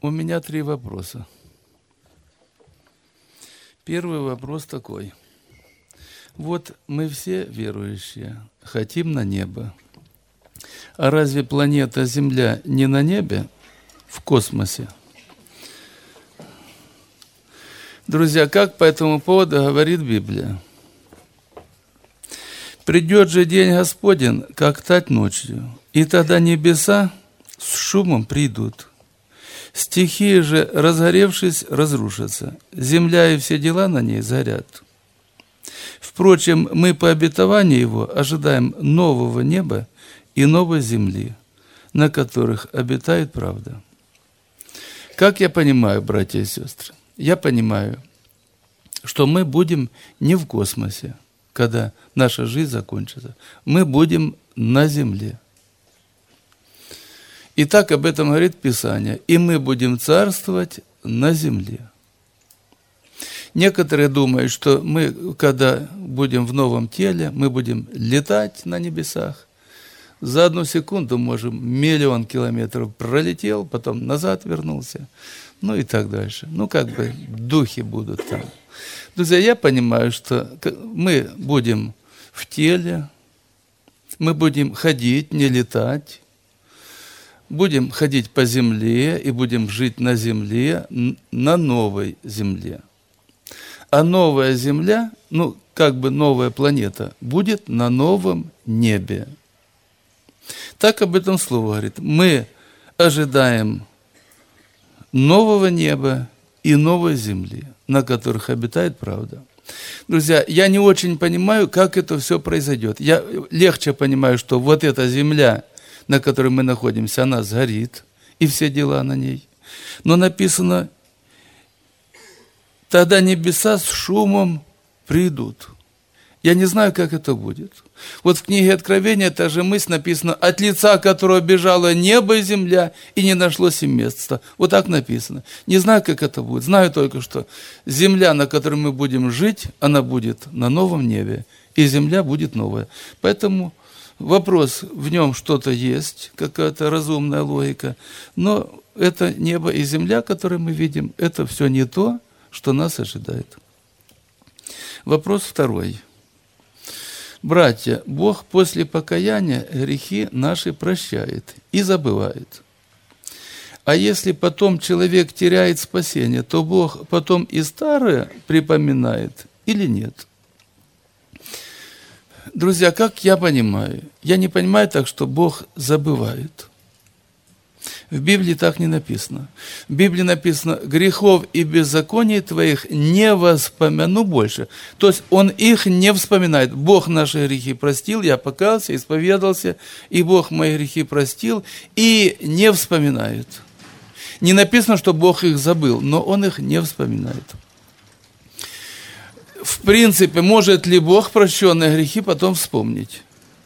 У меня 3 вопроса. Первый вопрос такой. Вот мы все верующие, хотим на небо. А разве планета Земля не на небе, в космосе? Друзья, как по этому поводу говорит Библия? «Придет же день Господень, как тать ночью, и тогда небеса с шумом придут. Стихии же, разгоревшись, разрушатся, земля и все дела на ней сгорят. Впрочем, мы по обетованию Его ожидаем нового неба и новой земли, на которых обитает правда». Как я понимаю, братья и сестры? Я понимаю, что мы будем не в космосе, когда наша жизнь закончится. Мы будем на земле. И так об этом говорит Писание. И мы будем царствовать на земле. Некоторые думают, что мы, когда будем в новом теле, мы будем летать на небесах. За 1 секунду можем 1 000 000 километров пролетел, потом назад вернулся, ну и так дальше. Ну, как бы духи будут там. Друзья, я понимаю, что мы будем в теле, мы будем ходить, не летать, будем ходить по земле и будем жить на земле, на новой земле. А новая земля, ну, как бы новая планета, будет на новом небе. Так об этом слово говорит. Мы ожидаем нового неба и новой земли, на которых обитает правда. Друзья, я не очень понимаю, как это все произойдет. Я легче понимаю, что вот эта земля, на которой мы находимся, она сгорит, и все дела на ней. Но написано, тогда небеса с шумом придут. Я не знаю, как это будет. Вот в книге Откровения та же мысль написана: от лица которого бежало небо и земля, и не нашлось им места. Вот так написано. Не знаю, как это будет. Знаю только, что земля, на которой мы будем жить, она будет на новом небе, и земля будет новая. Поэтому вопрос, в нем что-то есть, какая-то разумная логика, но это небо и земля, которые мы видим, это все не то, что нас ожидает. Вопрос второй. Братья, Бог после покаяния грехи наши прощает и забывает. А если потом человек теряет спасение, то Бог потом и старое припоминает или нет? Друзья, как я понимаю? Я не понимаю так, что Бог забывает. В Библии так не написано. В Библии написано: грехов и беззаконий твоих не воспомяну больше. То есть Он их не вспоминает. Бог наши грехи простил, я покаялся, исповедался, и Бог мои грехи простил, и не вспоминает. Не написано, что Бог их забыл, но Он их не вспоминает. В принципе, может ли Бог прощенные грехи потом вспомнить?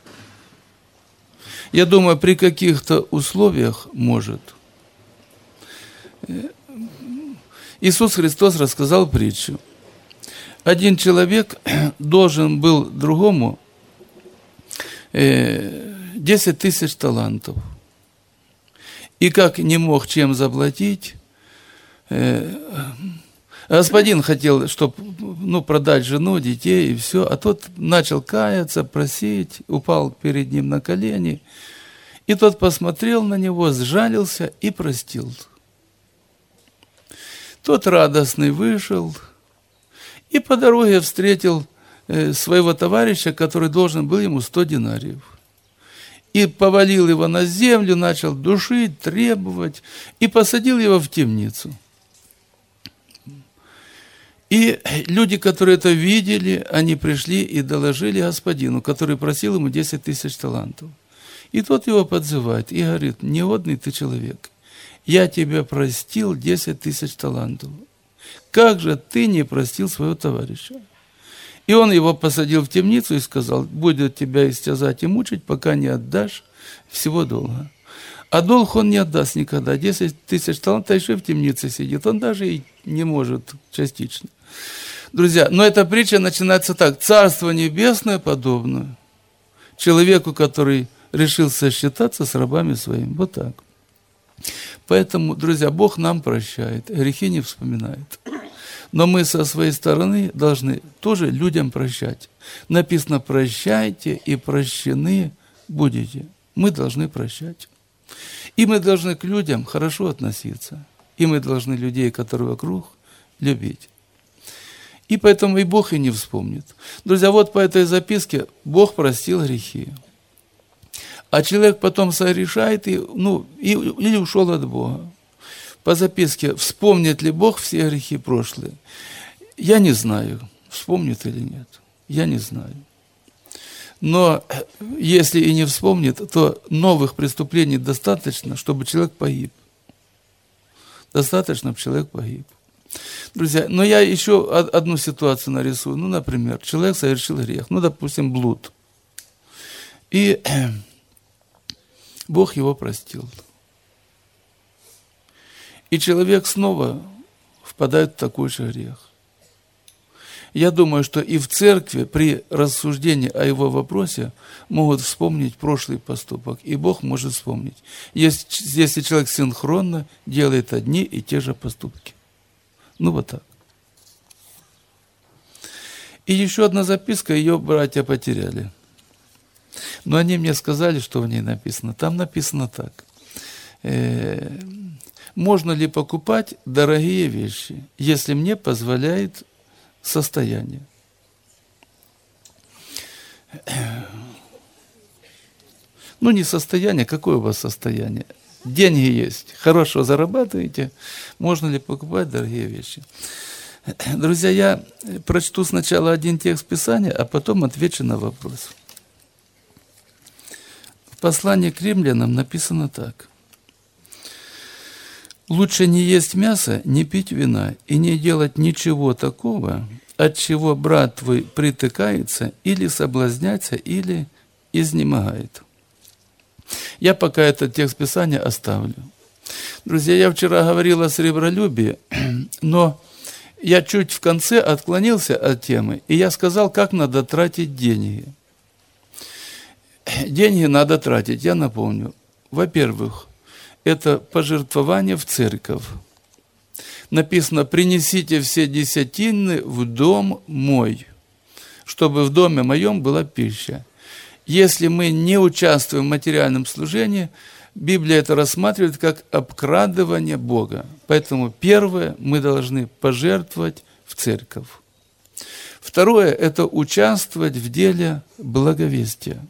Я думаю, при каких-то условиях может. Иисус Христос рассказал притчу. Один человек должен был другому 10 тысяч талантов. И как не мог чем заплатить, господин хотел, чтобы продать жену, детей и все, а тот начал каяться, просить, упал перед ним на колени, и тот посмотрел на него, сжалился и простил. Тот радостный вышел и по дороге встретил своего товарища, который должен был ему 100 динариев. И повалил его на землю, начал душить, требовать, и посадил его в темницу. И люди, которые это видели, они пришли и доложили господину, который просил ему 10 тысяч талантов. И тот его подзывает и говорит: негодный ты человек, я тебе простил 10 тысяч талантов. Как же ты не простил своего товарища? И он его посадил в темницу и сказал: будет тебя истязать и мучить, пока не отдашь всего долга. А долг он не отдаст никогда. 10 тысяч талантов еще в темнице сидит. Он даже и не может частично. Друзья, но эта притча начинается так. Царство небесное подобно человеку, который решил сосчитаться с рабами своими. Вот так. Поэтому, друзья, Бог нам прощает, грехи не вспоминает. Но мы со своей стороны должны тоже людям прощать. Написано: прощайте, и прощены будете. Мы должны прощать. И мы должны к людям хорошо относиться. И мы должны людей, которые вокруг, любить. И поэтому и Бог и не вспомнит. Друзья, вот по этой записке Бог простил грехи. А человек потом согрешает или ушел от Бога. По записке: вспомнит ли Бог все грехи прошлые? Я не знаю, вспомнит или нет. Я не знаю. Но если и не вспомнит, то новых преступлений достаточно, чтобы человек погиб. Достаточно, чтобы человек погиб. Друзья, но я еще одну ситуацию нарисую. Например, человек совершил грех, допустим, блуд. И Бог его простил. И человек снова впадает в такой же грех. Я думаю, что и в церкви при рассуждении о его вопросе могут вспомнить прошлый поступок. И Бог может вспомнить, если человек синхронно делает одни и те же поступки. Вот так. И еще одна записка, ее братья потеряли. Но они мне сказали, что в ней написано. Там написано так. Можно ли покупать дорогие вещи, если мне позволяет состояние? Не состояние, какое у вас состояние? Деньги есть, хорошо зарабатываете, можно ли покупать дорогие вещи? Друзья, я прочту сначала один текст Писания, а потом отвечу на вопрос. В послании к римлянам написано так. Лучше не есть мясо, не пить вина и не делать ничего такого, от чего брат твой притыкается или соблазняется, или изнемогает. Я пока этот текст Писания оставлю. Друзья, я вчера говорил о сребролюбии, но я чуть в конце отклонился от темы, и я сказал, как надо тратить деньги. Деньги надо тратить, я напомню. Во-первых, это пожертвование в церковь. Написано: принесите все десятины в дом мой, чтобы в доме моем была пища. Если мы не участвуем в материальном служении, Библия это рассматривает как обкрадывание Бога. Поэтому первое, мы должны пожертвовать в церковь. Второе, это участвовать в деле благовестия.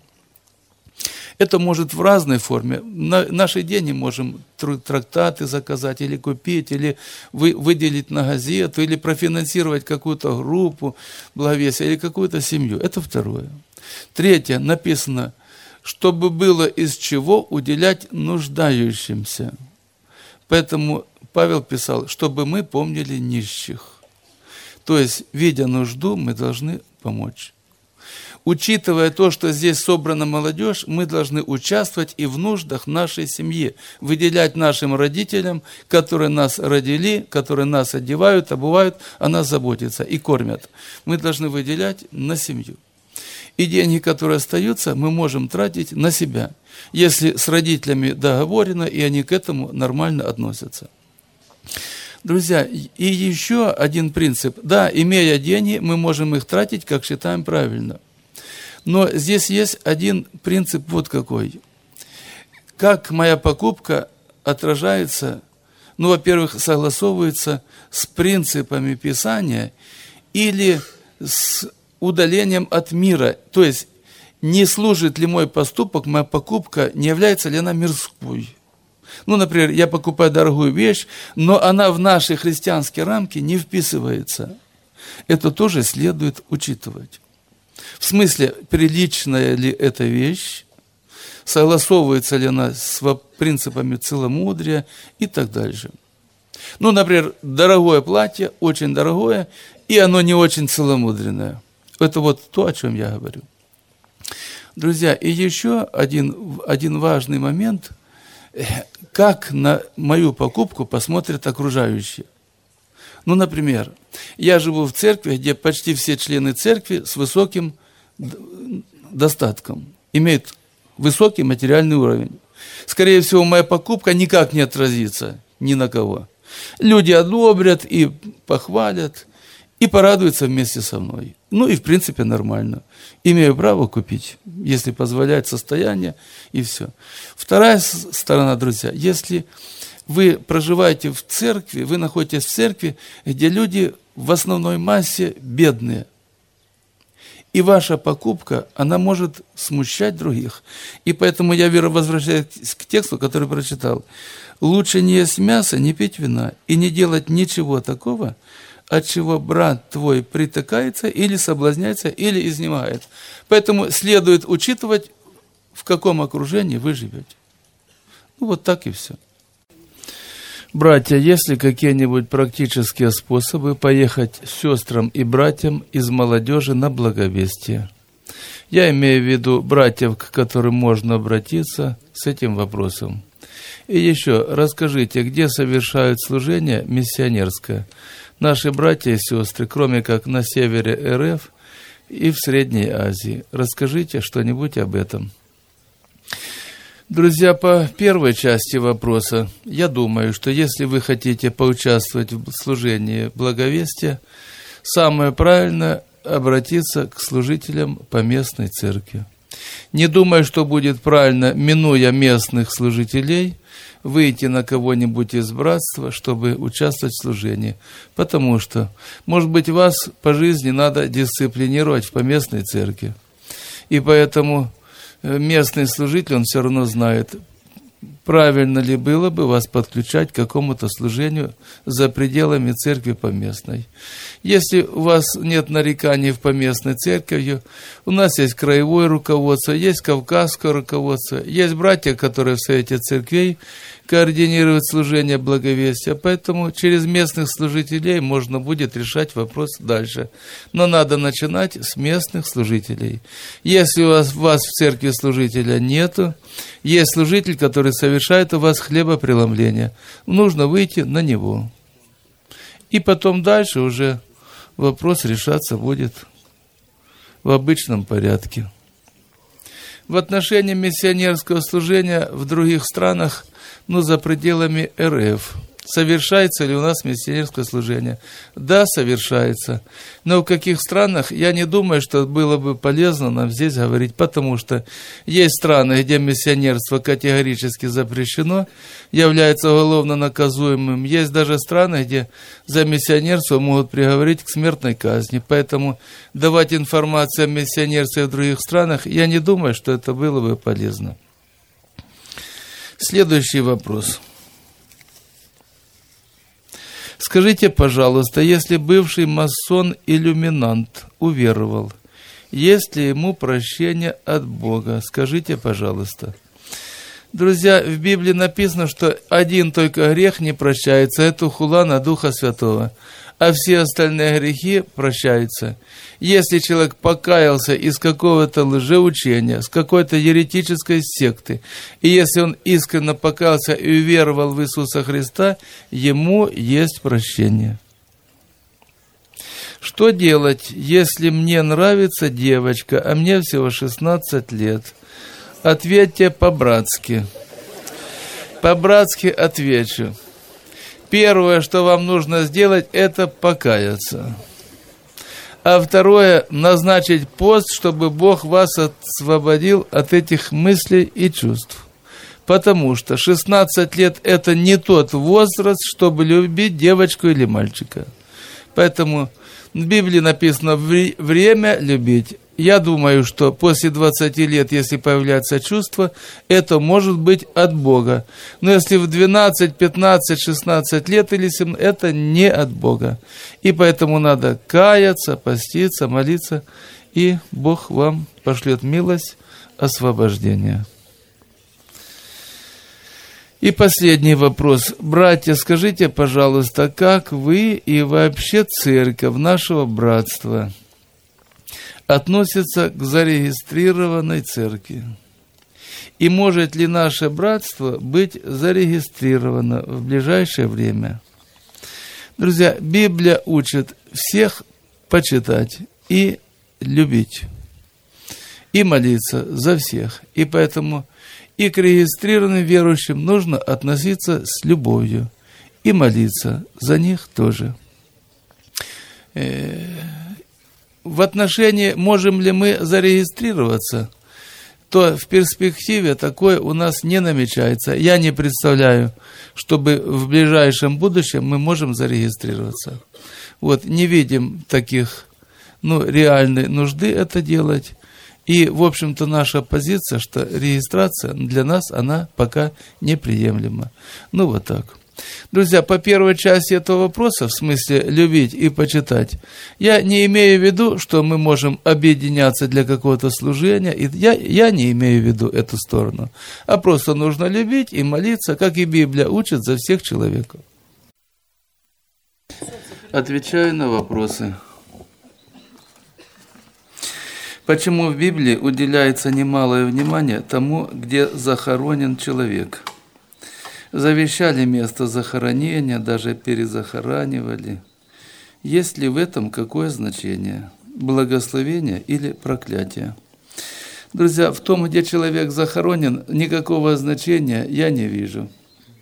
Это может в разной форме. Наши деньги можем трактаты заказать, или купить, или выделить на газету, или профинансировать какую-то группу благовестия, или какую-то семью. Это второе. Третье, написано, чтобы было из чего уделять нуждающимся. Поэтому Павел писал, чтобы мы помнили нищих. То есть, видя нужду, мы должны помочь. Учитывая то, что здесь собрана молодежь, мы должны участвовать и в нуждах нашей семьи, выделять нашим родителям, которые нас родили, которые нас одевают, обувают, о нас заботятся и кормят. Мы должны выделять на семью. И деньги, которые остаются, мы можем тратить на себя, если с родителями договорено, и они к этому нормально относятся. Друзья, и еще один принцип. Да, имея деньги, мы можем их тратить, как считаем правильно. Но здесь есть один принцип вот какой. Как моя покупка отражается, во-первых, согласовывается с принципами Писания или с удалением от мира. То есть, не служит ли мой поступок, моя покупка, не является ли она мирской. Например, я покупаю дорогую вещь, но она в наши христианские рамки не вписывается. Это тоже следует учитывать. В смысле, приличная ли эта вещь, согласовывается ли она с принципами целомудрия и так дальше. Например, дорогое платье, очень дорогое, и оно не очень целомудренное. Это вот то, о чем я говорю. Друзья, и еще один важный момент, как на мою покупку посмотрят окружающие. Например, я живу в церкви, где почти все члены церкви с высоким достатком, имеют высокий материальный уровень. скорее всего, моя покупка никак не отразится ни на кого. Люди одобрят и похвалят, и порадуются вместе со мной. Ну и в принципе нормально. Имею право купить, если позволяет состояние, и все. Вторая сторона, друзья, если вы проживаете в церкви, вы находитесь в церкви, где люди в основной массе бедные. И ваша покупка, она может смущать других. И поэтому я, возвращаюсь к тексту, который прочитал. Лучше не есть мясо, не пить вина и не делать ничего такого, от чего брат твой притыкается или соблазняется, или изнемогает. Поэтому следует учитывать, в каком окружении вы живете. Ну, вот так и все. Братья, есть ли какие-нибудь практические способы поехать сестрам и братьям из молодежи на благовестие? Я имею в виду братьев, к которым можно обратиться с этим вопросом. И еще расскажите, где совершают служение миссионерское наши братья и сестры, кроме как на севере РФ и в Средней Азии. Расскажите что-нибудь об этом. Друзья, по первой части вопроса, я думаю, что если вы хотите поучаствовать в служении благовестия, самое правильное – обратиться к служителям поместной церкви. Не думаю, что будет правильно, минуя местных служителей, выйти на кого-нибудь из братства, чтобы участвовать в служении. Потому что, может быть, вас по жизни надо дисциплинировать в поместной церкви. И поэтому местный служитель, он все равно знает, правильно ли было бы вас подключать к какому-то служению за пределами церкви поместной. Если у вас нет нареканий в поместной церкви, у нас есть краевое руководство, есть кавказское руководство, есть братья, которые в Совете церквей координируют служение благовестия, поэтому через местных служителей можно будет решать вопрос дальше. Но надо начинать с местных служителей. Если у вас в церкви служителя нету, есть служитель, который совершает у вас хлебопреломление, нужно выйти на него. И потом дальше уже вопрос решаться будет в обычном порядке. В отношении миссионерского служения в других странах, за пределами РФ, совершается ли у нас миссионерское служение? Да, совершается. Но в каких странах, я не думаю, что было бы полезно нам здесь говорить, потому что есть страны, где миссионерство категорически запрещено, является уголовно наказуемым. Есть даже страны, где за миссионерство могут приговорить к смертной казни. Поэтому давать информацию о миссионерстве в других странах, я не думаю, что это было бы полезно. Следующий вопрос. Скажите, пожалуйста, если бывший масон-иллюминант уверовал, есть ли ему прощение от Бога? Скажите, пожалуйста. Друзья, в Библии написано, что один только грех не прощается, это хула на Духа Святого, а все остальные грехи прощаются. Если человек покаялся из какого-то лжеучения, с какой-то еретической секты, и если он искренне покаялся и уверовал в Иисуса Христа, ему есть прощение. Что делать, если мне нравится девочка, а мне всего 16 лет? Ответьте по-братски. По-братски отвечу. Первое, что вам нужно сделать, это покаяться. А второе, назначить пост, чтобы Бог вас освободил от этих мыслей и чувств. Потому что 16 лет – это не тот возраст, чтобы любить девочку или мальчика. Поэтому в Библии написано «время любить». Я думаю, что после 20 лет, если появляется чувство, это может быть от Бога. Но если в 12, 15, 16 лет или 17, это не от Бога. И поэтому надо каяться, поститься, молиться, и Бог вам пошлет милость, освобождение. И последний вопрос. Братья, скажите, пожалуйста, как вы и вообще церковь нашего братства относится к зарегистрированной церкви? И может ли наше братство быть зарегистрировано в ближайшее время? Друзья, Библия учит всех почитать и любить, и молиться за всех. И поэтому И к регистрированным верующим нужно относиться с любовью и молиться за них тоже. В отношении, можем ли мы зарегистрироваться, то в перспективе такое у нас не намечается. Я не представляю, чтобы в ближайшем будущем мы можем зарегистрироваться. Вот, не видим таких, реальной нужды это делать. И, в общем-то, наша позиция, что регистрация для нас, она пока неприемлема. Вот так. Друзья, по первой части этого вопроса, в смысле любить и почитать, я не имею в виду, что мы можем объединяться для какого-то служения. Я не имею в виду эту сторону. А просто нужно любить и молиться, как и Библия учит за всех человеков. Отвечаю на вопросы. Почему в Библии уделяется немалое внимание тому, где захоронен человек? Завещали место захоронения, даже перезахоранивали. Есть ли в этом какое значение? Благословение или проклятие? Друзья, в том, где человек захоронен, никакого значения я не вижу.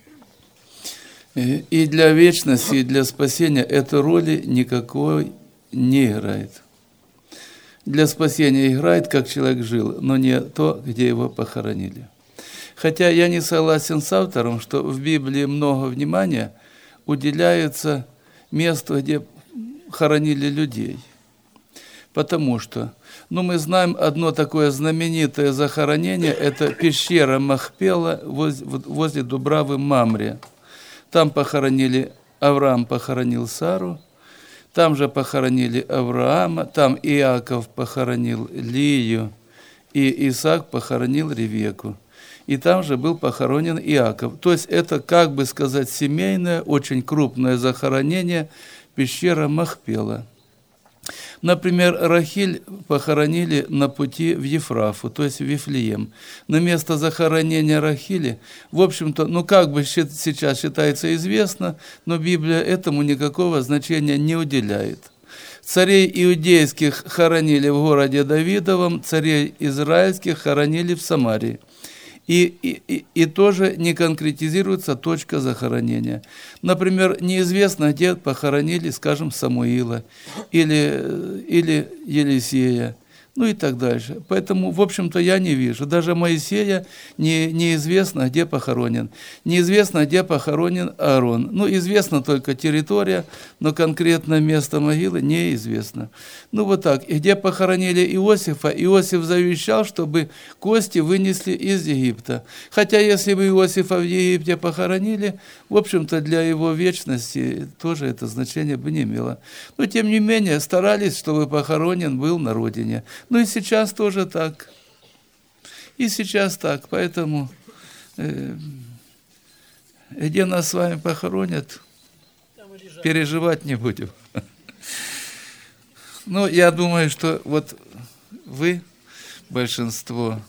И для вечности, и для спасения этой роли никакой не играет. Для спасения играет, как человек жил, но не то, где его похоронили. Хотя я не согласен с автором, что в Библии много внимания уделяется месту, где хоронили людей. Потому что, мы знаем одно такое знаменитое захоронение, это пещера Махпела возле Дубравы Мамре. Там Авраам похоронил Сару, там же похоронили Авраама, там Иаков похоронил Лию, и Исаак похоронил Ревеку. И там же был похоронен Иаков. То есть это, как бы сказать, семейное, очень крупное захоронение, пещера Махпела. Например, Рахиль похоронили на пути в Ефрафу, то есть в Вифлеем. Но место захоронения Рахили, в общем-то, как бы сейчас считается известно, но Библия этому никакого значения не уделяет. Царей иудейских хоронили в городе Давидовом, царей израильских хоронили в Самарии. И тоже не конкретизируется точка захоронения. Например, неизвестно, где похоронили, скажем, Самуила или Елисея, и так дальше. Поэтому, в общем-то, я не вижу. Даже Моисея неизвестно, где похоронен. Неизвестно, где похоронен Аарон. Известна только территория, но конкретно место могилы неизвестно. Вот так. И где похоронили Иосифа, Иосиф завещал, чтобы кости вынесли из Египта. Хотя, если бы Иосифа в Египте похоронили, в общем-то, для его вечности тоже это значение бы не имело. Но, тем не менее, старались, чтобы похоронен был на родине. И сейчас тоже так. И сейчас так. Поэтому, где нас с вами похоронят, переживать не будем. Я думаю, что вы, большинство,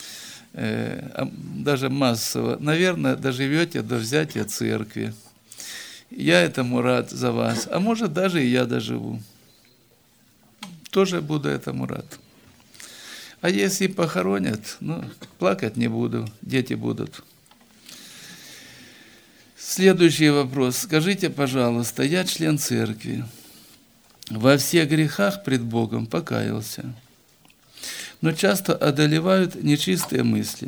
даже массово, наверное, доживете до взятия церкви. Я этому рад за вас. А может, даже и я доживу. Тоже буду этому рад. А если похоронят, плакать не буду, дети будут. Следующий вопрос. Скажите, пожалуйста, я член церкви. Во всех грехах пред Богом покаялся, но часто одолевают нечистые мысли.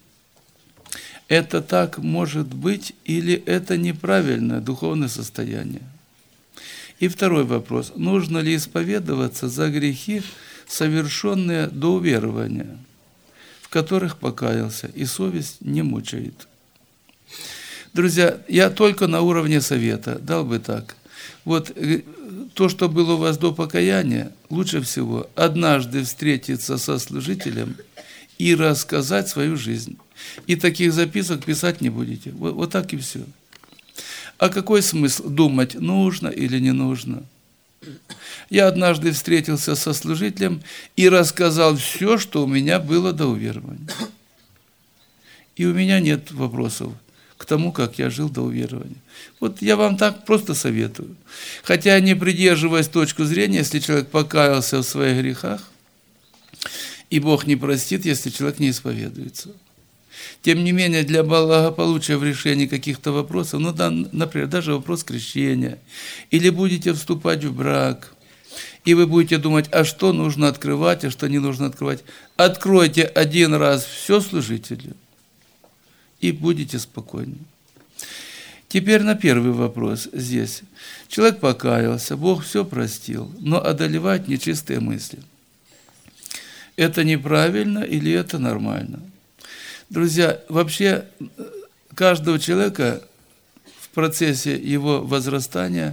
Это так может быть или это неправильное духовное состояние? И второй вопрос. Нужно ли исповедоваться за грехи, совершенные до уверования, в которых покаялся, и совесть не мучает? Друзья, я только на уровне совета, дал бы так. То, что было у вас до покаяния, лучше всего однажды встретиться со служителем и рассказать свою жизнь. И таких записок писать не будете. Вот так и все. А какой смысл думать, нужно или не нужно? Я однажды встретился со служителем и рассказал все, что у меня было до уверования. И у меня нет вопросов к тому, как я жил до уверования. Я вам так просто советую. Хотя, не придерживаясь точки зрения, если человек покаялся в своих грехах, и Бог не простит, если человек не исповедуется. Тем не менее, для благополучия в решении каких-то вопросов, ну да, например, даже вопрос крещения, или будете вступать в брак, и вы будете думать, а что нужно открывать, а что не нужно открывать. Откройте один раз все служителю, и будете спокойны. Теперь на первый вопрос здесь. Человек покаялся, Бог все простил, но одолевать нечистые мысли. Это неправильно или это нормально? Друзья, вообще каждого человека в процессе его возрастания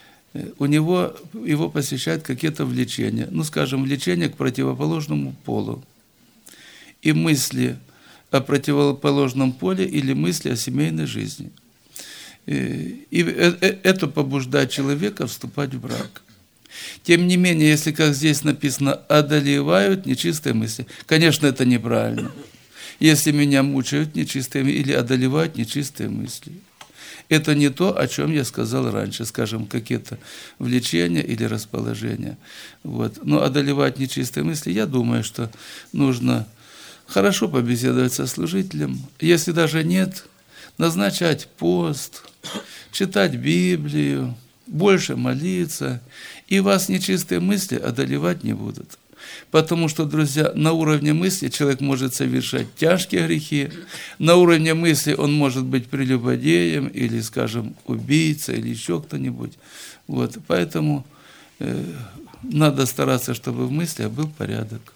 его посещают какие-то влечения. Ну, скажем, влечение к противоположному полу. И мысли о противоположном поле или мысли о семейной жизни. И это побуждает человека вступать в брак. Тем не менее, если, как здесь написано, одолевают нечистые мысли, конечно, это неправильно. Если меня мучают нечистые мысли или одолевают нечистые мысли. Это не то, о чем я сказал раньше, скажем, какие-то влечения или расположения. Вот. Но одолевать нечистые мысли, я думаю, что нужно хорошо побеседовать со служителем. Если даже нет, назначать пост, читать Библию, больше молиться, и вас нечистые мысли одолевать не будут. Потому что, друзья, на уровне мысли человек может совершать тяжкие грехи, на уровне мысли он может быть прелюбодеем или, скажем, убийцей или еще кто-нибудь. Вот. Поэтому надо стараться, чтобы в мыслях был порядок.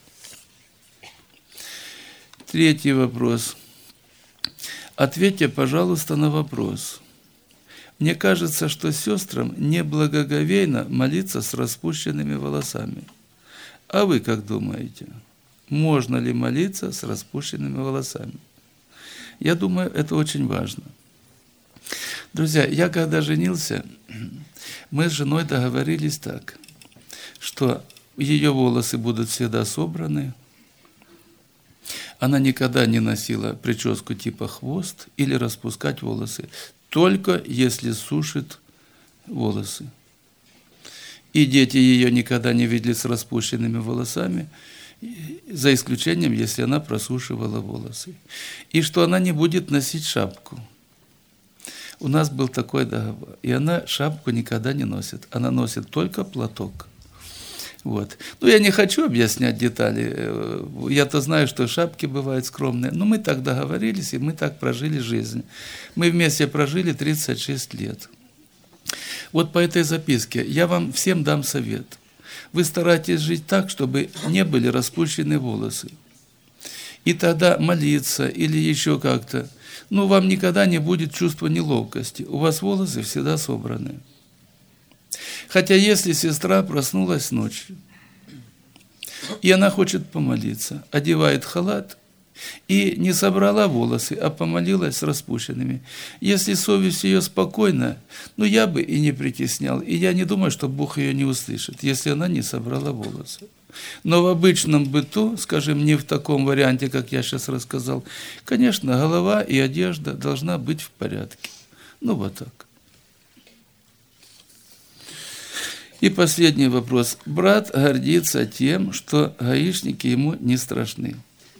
Третий вопрос. Ответьте, пожалуйста, на вопрос. Мне кажется, что сестрам неблагоговейно молиться с распущенными волосами. А вы как думаете, можно ли молиться с распущенными волосами? Я думаю, это очень важно. Друзья, я когда женился, мы с женой договорились так, что ее волосы будут всегда собраны, она никогда не носила прическу типа хвост или распускать волосы, только если сушит волосы. И дети ее никогда не видели с распущенными волосами, за исключением, если она просушивала волосы. И что она не будет носить шапку. У нас был такой договор. И она шапку никогда не носит. Она носит только платок. Вот. Ну, я не хочу объяснять детали. Я-то знаю, что шапки бывают скромные. Но мы так договорились, и мы так прожили жизнь. Мы вместе прожили 36 лет. Вот по этой записке я вам всем дам совет. Вы старайтесь жить так, чтобы не были распущены волосы. И тогда молиться или еще как-то. Ну, вам никогда не будет чувства неловкости. У вас волосы всегда собраны. Хотя если сестра проснулась ночью, и она хочет помолиться, одевает халат, и не собрала волосы, а помолилась с распущенными. Если совесть ее спокойна, ну я бы и не притеснял, и я не думаю, что Бог ее не услышит, если она не собрала волосы. Но в обычном быту, скажем, не в таком варианте, как я сейчас рассказал, конечно, голова и одежда должна быть в порядке. Ну вот так. И последний вопрос. Брат гордится тем, что гаишники ему не страшны.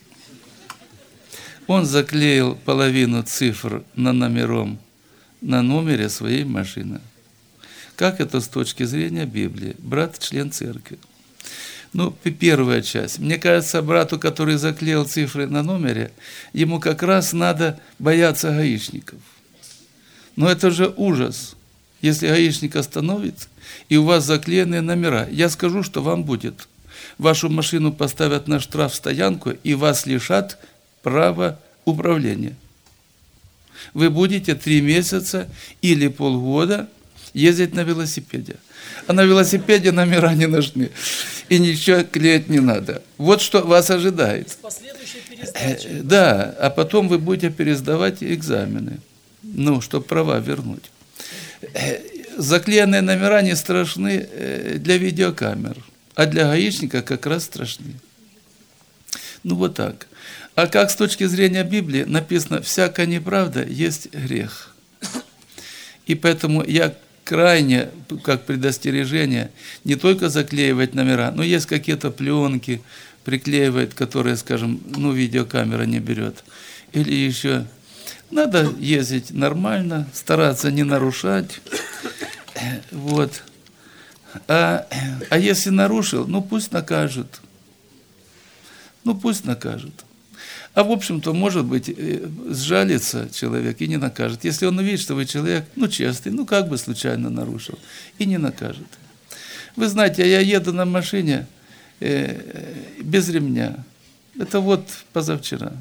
Он заклеил половину цифр на номере своей машины. Как это с точки зрения Библии? Брат – член церкви. Ну, первая часть. Мне кажется, брату, который заклеил цифры на номере, ему как раз надо бояться гаишников. Но это же ужас. Если гаишник остановит, и у вас заклеенные номера, я скажу, что вам будет. Вашу машину поставят на штрафстоянку, и вас лишат права управления. Вы будете 3 месяца или полгода ездить на велосипеде. А на велосипеде номера не нужны. И ничего клеить не надо. Вот что вас ожидает. Последующая пересдача. Да, а потом вы будете пересдавать экзамены. Ну, чтобы права вернуть. Заклеенные номера не страшны для видеокамер, а для гаишника как раз страшны. Ну, вот так. А как с точки зрения Библии написано, всякая неправда есть грех. И поэтому я крайне, как предостережение, не только заклеивать номера, но есть какие-то пленки, приклеивает, которые, скажем, видеокамера не берет. или еще. Надо ездить нормально, стараться не нарушать. Вот. А если нарушил, ну пусть накажут. Ну пусть накажут. А в общем-то, может быть, сжалится человек и не накажет. Если он увидит, что вы человек, ну честный, ну как бы случайно нарушил, и не накажет. Вы знаете, я еду на машине без ремня. Это вот позавчера.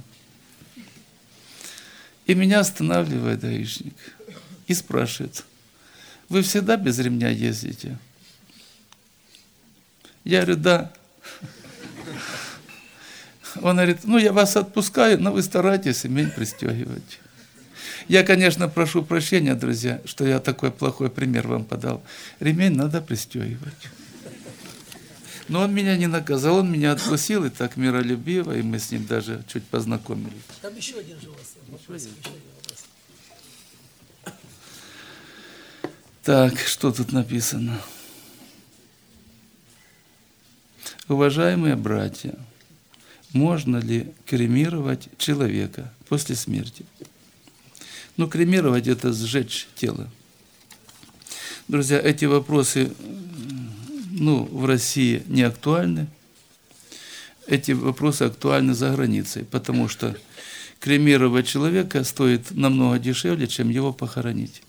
И меня останавливает гаишник и спрашивает: вы всегда без ремня ездите? Я говорю: да. Он говорит: ну я вас отпускаю, но вы старайтесь ремень пристегивать. Я, конечно, прошу прощения, друзья, что я такой плохой пример вам подал. Ремень надо пристегивать. Но он меня не наказал, он меня отпустил, и так миролюбиво, и мы с ним даже чуть познакомились. Там еще один же у вас вопрос. Так, что тут написано? Уважаемые братья, можно ли кремировать человека после смерти? Ну, кремировать – это сжечь тело. Друзья, эти вопросы, в России не актуальны. Эти вопросы актуальны за границей, потому что кремировать человека стоит намного дешевле, чем его похоронить.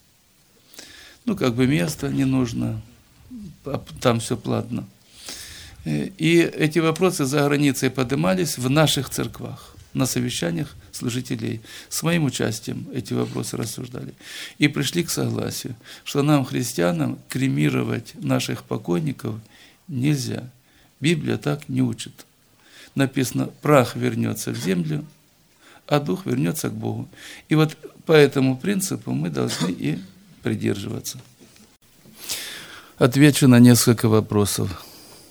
Место не нужно, там все платно. И эти вопросы за границей поднимались в наших церквах, на совещаниях служителей. С моим участием эти вопросы рассуждали. И пришли к согласию, что нам, христианам, кремировать наших покойников нельзя. Библия так не учит. Написано: прах вернется в землю, а дух вернется к Богу. И вот по этому принципу мы должны и придерживаться. Отвечу на несколько вопросов.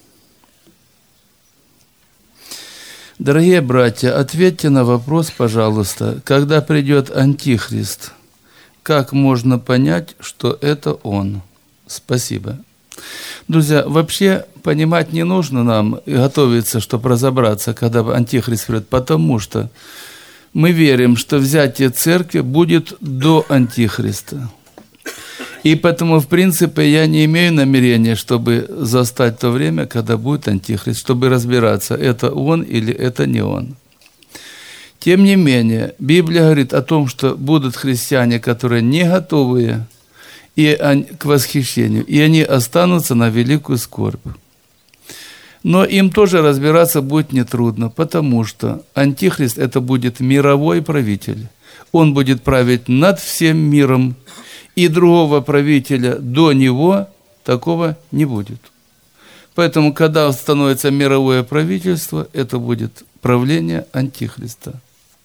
Дорогие братья, ответьте на вопрос, пожалуйста, когда придет Антихрист, как можно понять, что это он? Спасибо. Друзья, вообще понимать не нужно нам и готовиться, чтобы разобраться, когда Антихрист придет, потому что мы верим, что взятие церкви будет до Антихриста. И поэтому, в принципе, я не имею намерения, чтобы застать то время, когда будет Антихрист, чтобы разбираться, это он или это не он. Тем не менее, Библия говорит о том, что будут христиане, которые не готовые к восхищению, и они останутся на великую скорбь. Но им тоже разбираться будет нетрудно, потому что Антихрист – это будет мировой правитель. Он будет править над всем миром, и другого правителя до него такого не будет. Поэтому, когда становится мировое правительство, это будет правление Антихриста.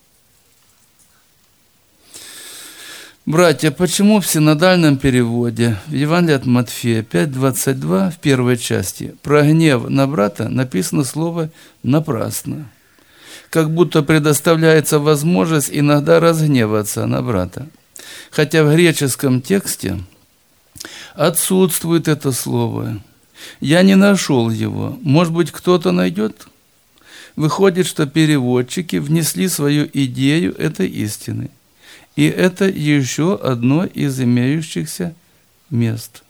Братья, почему в синодальном переводе в Евангелии от Матфея 5:22 в первой части про гнев на брата написано слово «напрасно», как будто предоставляется возможность иногда разгневаться на брата? Хотя в греческом тексте отсутствует это слово. Я не нашел его. Может быть, кто-то найдет? Выходит, что переводчики внесли свою идею этой истины. И это еще одно из имеющихся мест.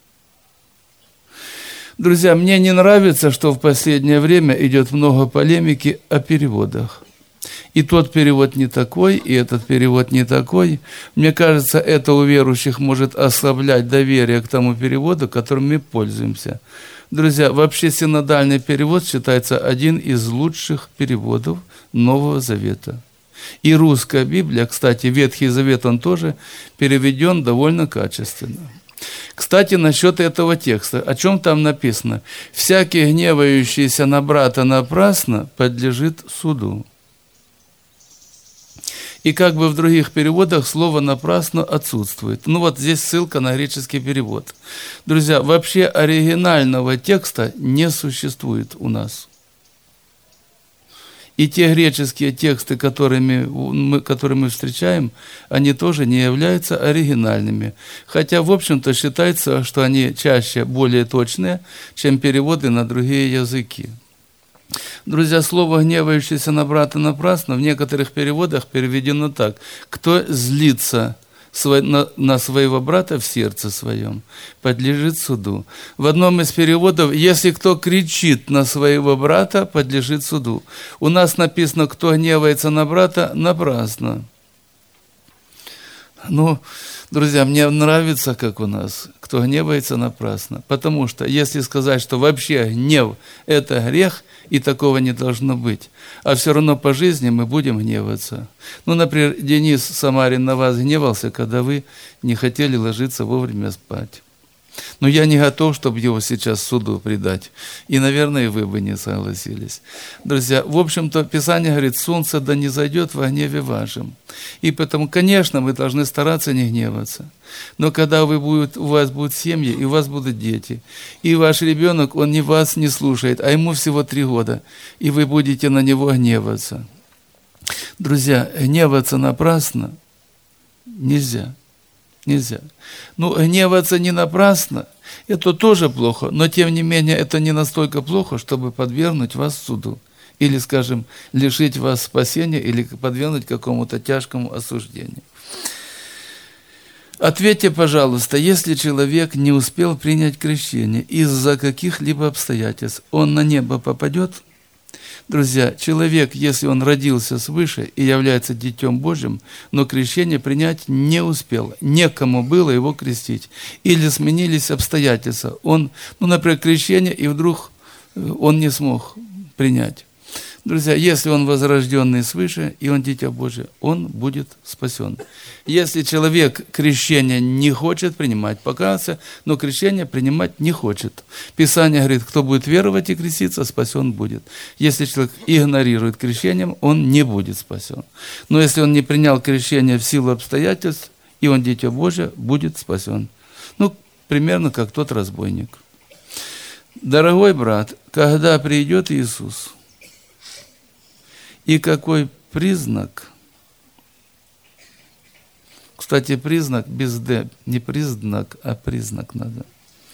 Друзья, мне не нравится, что в последнее время идет много полемики о переводах. И тот перевод не такой, и этот перевод не такой. Мне кажется, это у верующих может ослаблять доверие к тому переводу, которым мы пользуемся. Друзья, вообще синодальный перевод считается один из лучших переводов Нового Завета. И русская Библия, кстати, Ветхий Завет, он тоже переведен довольно качественно. Кстати, насчет этого текста, о чем там написано? «Всякий, гневающийся на брата напрасно, подлежит суду». И как бы в других переводах слово «напрасно» отсутствует. Здесь ссылка на греческий перевод. Друзья, вообще оригинального текста не существует у нас. И те греческие тексты, которые мы встречаем, они тоже не являются оригинальными. Хотя, в общем-то, считается, что они чаще более точные, чем переводы на другие языки. Друзья, слово «гневающийся на брата напрасно» в некоторых переводах переведено так: «Кто злится на своего брата в сердце своем, подлежит суду». В одном из переводов: «Если кто кричит на своего брата, подлежит суду». У нас написано: «Кто гневается на брата напрасно». Ну, друзья, мне нравится, как у нас: «Кто гневается напрасно». Потому что если сказать, что вообще гнев – это грех, и такого не должно быть, а все равно по жизни мы будем гневаться. Ну, например, Денис Самарин на вас гневался, когда вы не хотели ложиться вовремя спать. Но я не готов, чтобы его сейчас суду предать. И, наверное, и вы бы не согласились. Друзья, в общем-то, Писание говорит: «Солнце да не зайдет во гневе вашем». И поэтому, конечно, мы должны стараться не гневаться. Но когда у вас будут семьи, и у вас будут дети, и ваш ребенок, он вас не слушает, а ему всего 3 года, и вы будете на него гневаться. Друзья, гневаться напрасно нельзя. Нельзя. Ну, гневаться не напрасно, это тоже плохо, но тем не менее это не настолько плохо, чтобы подвергнуть вас суду. Или, скажем, лишить вас спасения, или подвергнуть какому-то тяжкому осуждению. Ответьте, пожалуйста, если человек не успел принять крещение из-за каких-либо обстоятельств, он на небо попадет? Друзья, человек, если он родился свыше и является Детем Божьим, но крещение принять не успел, некому было его крестить, или сменились обстоятельства, например, крещение, и вдруг он не смог принять. Друзья, если он возрожденный свыше, и он Дитя Божие, он будет спасен. Если человек крещение не хочет принимать, покаялся, но крещение принимать не хочет. Писание говорит: кто будет веровать и креститься, спасен будет. Если человек игнорирует крещением, он не будет спасен. Но если он не принял крещение в силу обстоятельств, и он Дитя Божие, будет спасен. Примерно как тот разбойник. Дорогой брат, когда придет Иисус, и какой признак, кстати, признак без «д», не признак, а признак надо.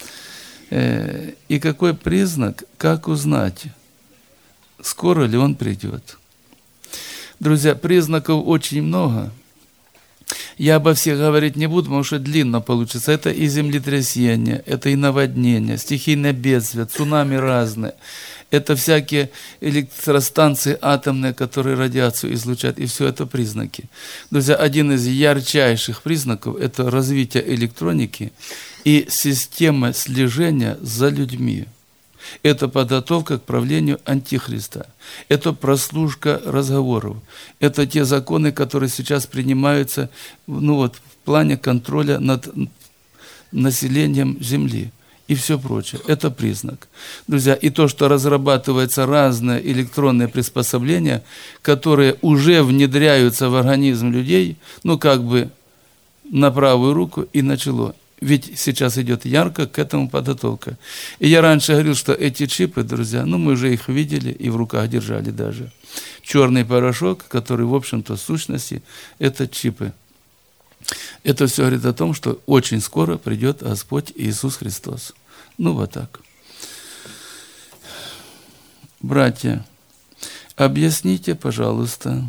И какой признак, как узнать, скоро ли он придет? Друзья, признаков очень много. Я обо всех говорить не буду, потому что длинно получится. Это и землетрясения, это и наводнения, стихийное бедствие, цунами разные. Это всякие электростанции атомные, которые радиацию излучают, и все это признаки. Друзья, один из ярчайших признаков – это развитие электроники и система слежения за людьми. Это подготовка к правлению Антихриста. Это прослушка разговоров. Это те законы, которые сейчас принимаются в плане контроля над населением Земли. И все прочее. Это признак. Друзья, и то, что разрабатываются разные электронные приспособления, которые уже внедряются в организм людей, на правую руку и на чело. Ведь сейчас идет ярко к этому подготовка. И я раньше говорил, что эти чипы, друзья, мы уже их видели и в руках держали даже. Черный порошок, который, в общем-то, в сущности, это чипы. Это все говорит о том, что очень скоро придет Господь Иисус Христос. Вот так. Братья, объясните, пожалуйста.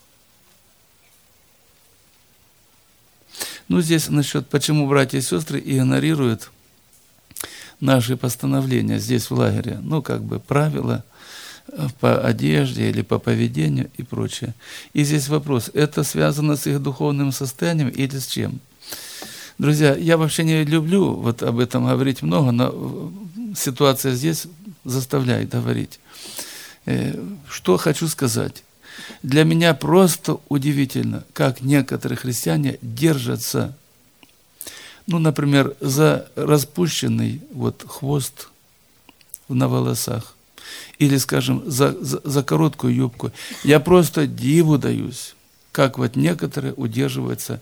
Здесь насчет, почему братья и сестры игнорируют наши постановления здесь в лагере. Правила по одежде или по поведению и прочее. И здесь вопрос, это связано с их духовным состоянием или с чем? Друзья, я вообще не люблю об этом говорить много, но ситуация здесь заставляет говорить. Что хочу сказать. Для меня просто удивительно, как некоторые христиане держатся, например, за распущенный хвост на волосах, или, скажем, за короткую юбку. Я просто диву даюсь, как некоторые удерживаются.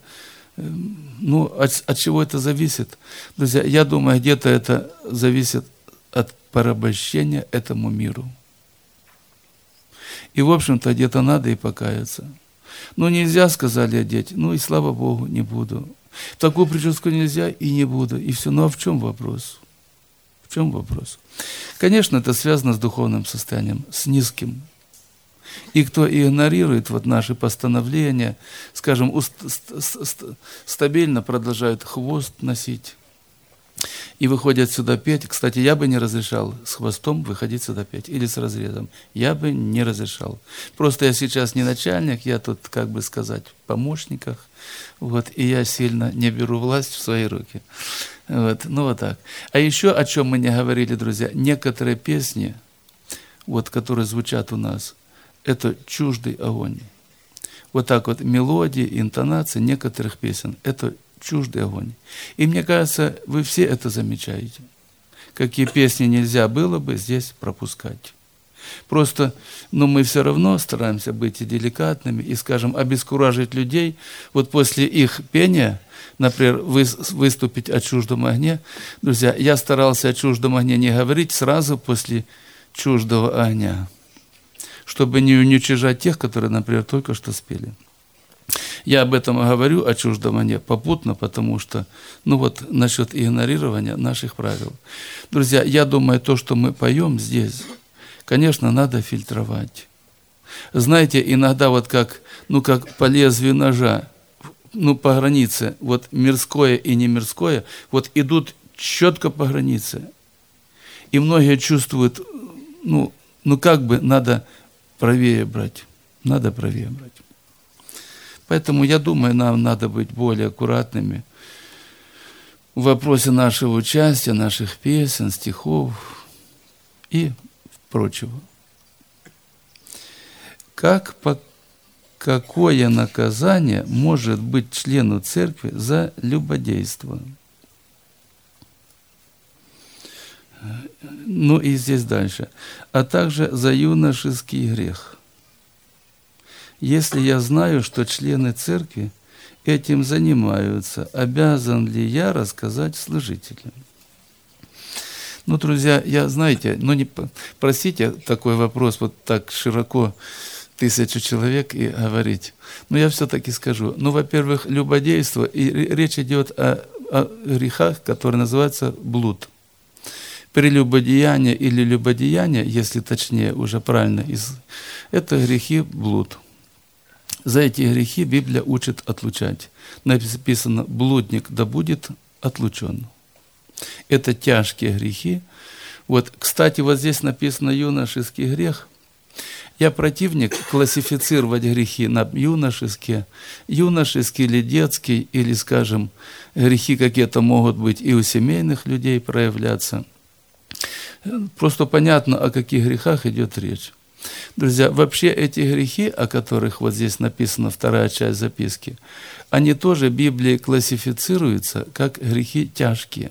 От чего это зависит? Друзья, я думаю, где-то это зависит от порабощения этому миру. И, в общем-то, где-то надо и покаяться. Нельзя, сказали, одеть. И слава Богу, не буду. Такую прическу нельзя и не буду. И все. А в чем вопрос? В В чем вопрос? Конечно, это связано с духовным состоянием, с низким. И кто игнорирует вот наши постановления, скажем, стабильно продолжают хвост носить и выходят сюда петь. Кстати, я бы не разрешал с хвостом выходить сюда петь или с разрезом. Я бы не разрешал. Просто я сейчас не начальник, я тут, как бы сказать, в помощниках. Вот, и я сильно не беру власть в свои руки. Вот, ну вот так. А еще о чем мы не говорили, друзья, некоторые песни, вот, которые звучат у нас, это чуждый огонь. Вот так вот мелодии, интонации некоторых песен, это чуждый огонь. И мне кажется, вы все это замечаете. Какие песни нельзя было бы здесь пропускать. Просто, мы все равно стараемся быть и деликатными, и, скажем, обескуражить людей. Вот после их пения, например, выступить о чуждом огне. Друзья, я старался о чуждом огне не говорить сразу после чуждого огня, чтобы не уничижать тех, которые, например, только что спели. Я об этом говорю, о чуждом огне, попутно, потому что, насчет игнорирования наших правил. Друзья, я думаю, то, что мы поем здесь, конечно, надо фильтровать. Знаете, иногда вот как по лезвию ножа, по границе, вот мирское и не мирское, вот идут четко по границе. И многие чувствуют, надо правее брать. Надо правее брать. Поэтому, я думаю, нам надо быть более аккуратными в вопросе нашего участия, наших песен, стихов и прочего. Какое наказание может быть члену церкви за любодейство? И здесь дальше. А также за юношеский грех. Если я знаю, что члены церкви этим занимаются, обязан ли я рассказать служителям? Друзья, простите такой вопрос вот так широко 1000 человек и говорить. Но я все-таки скажу. Во-первых, любодейство, и речь идет о грехах, которые называются блуд. Прелюбодеяние или любодеяние, если точнее уже правильно, это грехи блуд. За эти грехи Библия учит отлучать. Написано, блудник да будет отлучен. Это тяжкие грехи. Кстати, здесь написано юношеский грех. Я противник классифицировать грехи на юношеский или детский, или, скажем, грехи какие-то могут быть и у семейных людей проявляться. Просто понятно, о каких грехах идет речь. Друзья, вообще эти грехи, о которых вот здесь написана вторая часть записки, они тоже в Библии классифицируются как грехи тяжкие.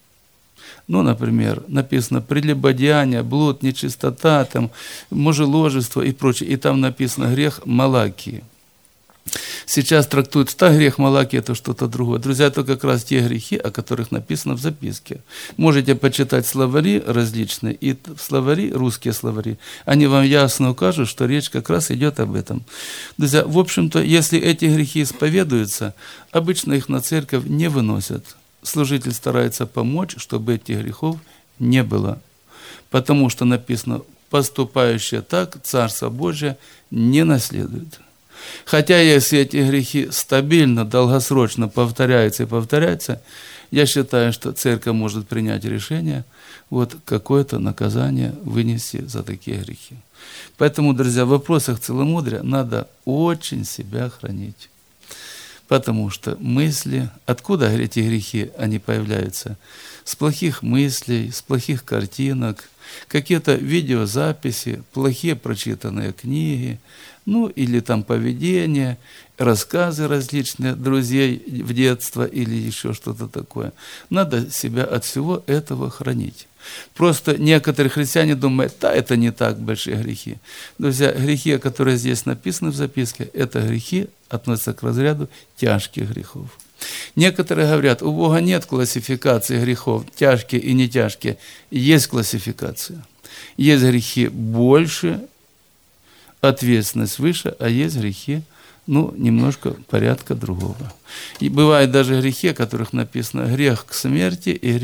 Например, написано прелюбодеяние, блуд, нечистота, мужеложество и прочее. И там написано грех Малакии. Сейчас трактуют, грех Малакии – это что-то другое. Друзья, это как раз те грехи, о которых написано в записке. Можете почитать словари различные, и словари, русские словари, они вам ясно укажут, что речь как раз идет об этом. Друзья, в общем-то, если эти грехи исповедуются, обычно их на церковь не выносят. Служитель старается помочь, чтобы этих грехов не было. Потому что написано, поступающие так, Царство Божие не наследует. Хотя если эти грехи стабильно, долгосрочно повторяются и повторяются, я считаю, что церковь может принять решение какое-то наказание вынести за такие грехи. Поэтому, друзья, в вопросах целомудрия надо очень себя хранить. Потому что мысли, откуда эти грехи, они появляются? С плохих мыслей, с плохих картинок, какие-то видеозаписи, плохие прочитанные книги, или поведение, рассказы различные друзей в детство или еще что-то такое. Надо себя от всего этого хранить. Просто некоторые христиане думают, это не так большие грехи. Друзья, грехи, которые здесь написаны в записке, это грехи, относятся к разряду тяжких грехов. Некоторые говорят, у Бога нет классификации грехов, тяжкие и не тяжкие. Есть классификация. Есть грехи больше, ответственность выше, а есть грехи, немножко порядка другого. И бывают даже грехи, о которых написано грех к смерти и грех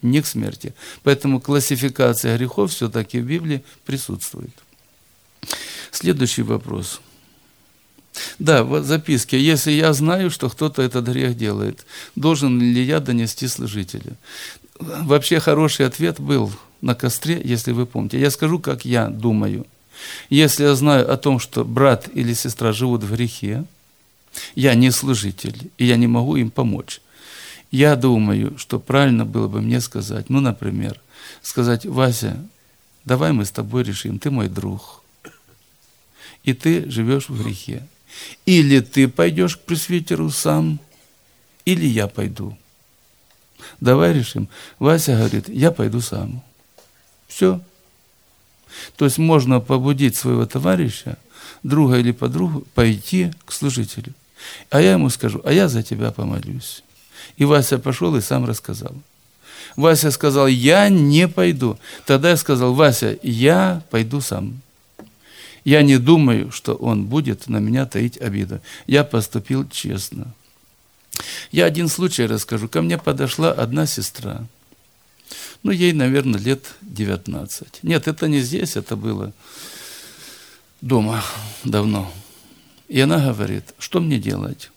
не к смерти. Поэтому классификация грехов все-таки в Библии присутствует. Следующий вопрос. Да, в записке. Если я знаю, что кто-то этот грех делает, должен ли я донести служителю? Вообще хороший ответ был на костре, если вы помните. Я скажу, как я думаю. Если я знаю о том, что брат или сестра живут в грехе, я не служитель, и я не могу им помочь. Я думаю, что правильно было бы мне сказать, например, сказать: Вася, давай мы с тобой решим, ты мой друг, и ты живешь в грехе. Или ты пойдешь к пресвитеру сам, или я пойду. Давай решим. Вася говорит: я пойду сам. Все. То есть можно побудить своего товарища, друга или подругу, пойти к служителю. А я ему скажу: а я за тебя помолюсь. И Вася пошел и сам рассказал. Вася сказал: я не пойду. Тогда я сказал: Вася, я пойду сам. Я не думаю, что он будет на меня таить обиду. Я поступил честно. Я один случай расскажу. Ко мне подошла одна сестра. Ей, наверное, лет 19. Нет, это не здесь, это было дома давно. И она говорит: что мне делать,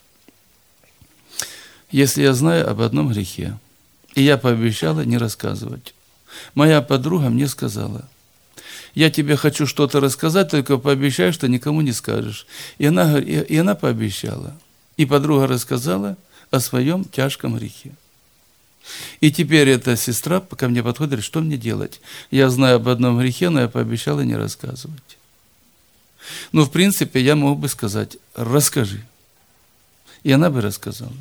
если я знаю об одном грехе? И я пообещала не рассказывать. Моя подруга мне сказала: я тебе хочу что-то рассказать, только пообещай, что никому не скажешь. И она пообещала. И подруга рассказала о своем тяжком грехе. И теперь эта сестра ко мне подходит и говорит: что мне делать? Я знаю об одном грехе, но я пообещала не рассказывать. В принципе, я мог бы сказать: расскажи. И она бы рассказала.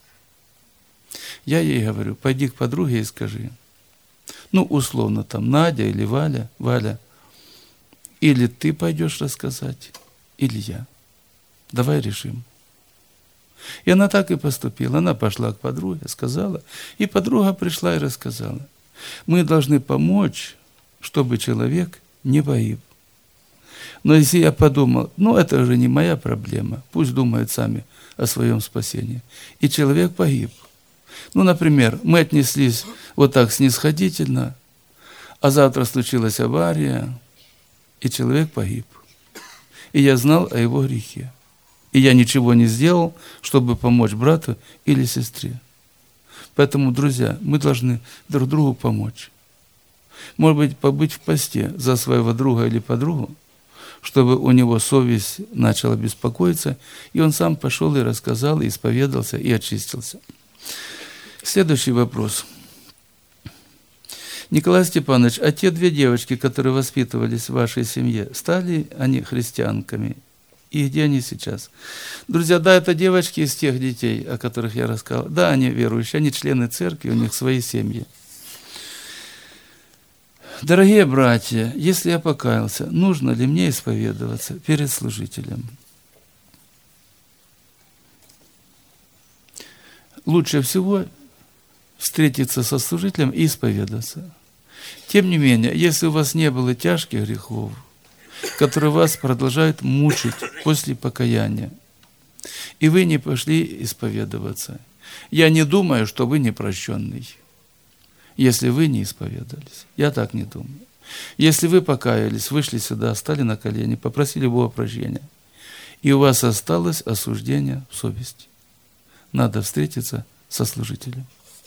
Я ей говорю: пойди к подруге и скажи. Условно, Надя или Валя, или ты пойдешь рассказать, или я. Давай решим. И она так и поступила. Она пошла к подруге, сказала, и подруга пришла и рассказала. Мы должны помочь, чтобы человек не погиб. Но если я подумал: это же не моя проблема, пусть думают сами о своем спасении. И человек погиб. Например, мы отнеслись вот так снисходительно, а завтра случилась авария, и человек погиб. И я знал о его грехе. И я ничего не сделал, чтобы помочь брату или сестре. Поэтому, друзья, мы должны друг другу помочь. Может быть, побыть в посте за своего друга или подругу, чтобы у него совесть начала беспокоиться, и он сам пошел и рассказал, и исповедался, и очистился. Следующий вопрос. Николай Степанович, а те две девочки, которые воспитывались в вашей семье, стали они христианками? И где они сейчас? Друзья, да, это девочки из тех детей, о которых я рассказал. Да, они верующие, они члены церкви, у них свои семьи. Дорогие братья, если я покаялся, нужно ли мне исповедоваться перед служителем? Лучше всего встретиться со служителем и исповедаться. Тем не менее, если у вас не было тяжких грехов, которые вас продолжают мучить после покаяния, и вы не пошли исповедоваться, я не думаю, что вы непрощенный, если вы не исповедались. Я так не думаю. Если вы покаялись, вышли сюда, стали на колени, попросили Бога прощения, и у вас осталось осуждение в совести, надо встретиться со служителем.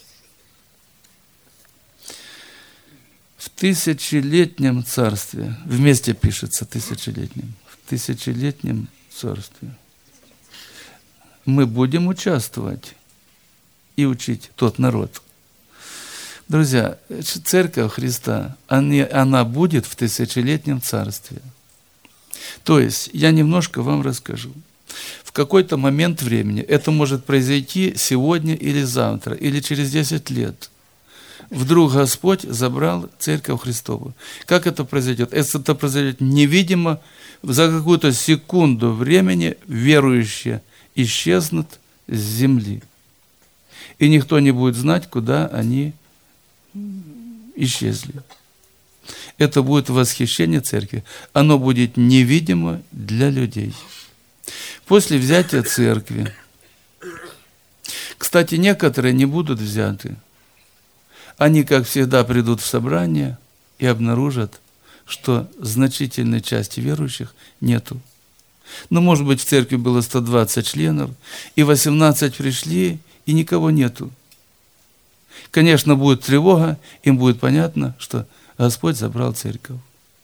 В тысячелетнем царстве, вместе пишется тысячелетнем, в тысячелетнем царстве мы будем участвовать и учить тот народ. Друзья, Церковь Христа, она будет в тысячелетнем царстве. То есть, я немножко вам расскажу. В какой-то момент времени, это может произойти сегодня или завтра, или через 10 лет, вдруг Господь забрал Церковь Христову. Как это произойдет? Это произойдет невидимо, за какую-то секунду времени верующие исчезнут с земли. И никто не будет знать, куда они исчезли. Это будет восхищение Церкви. Оно будет невидимо для людей. После взятия Церкви, кстати, некоторые не будут взяты, Они, как всегда, придут в собрание и обнаружат, что значительной части верующих нету. Но, может быть, в церкви было 120 членов, и 18 пришли, и никого нету. Конечно, будет тревога, им будет понятно, что Господь забрал церковь.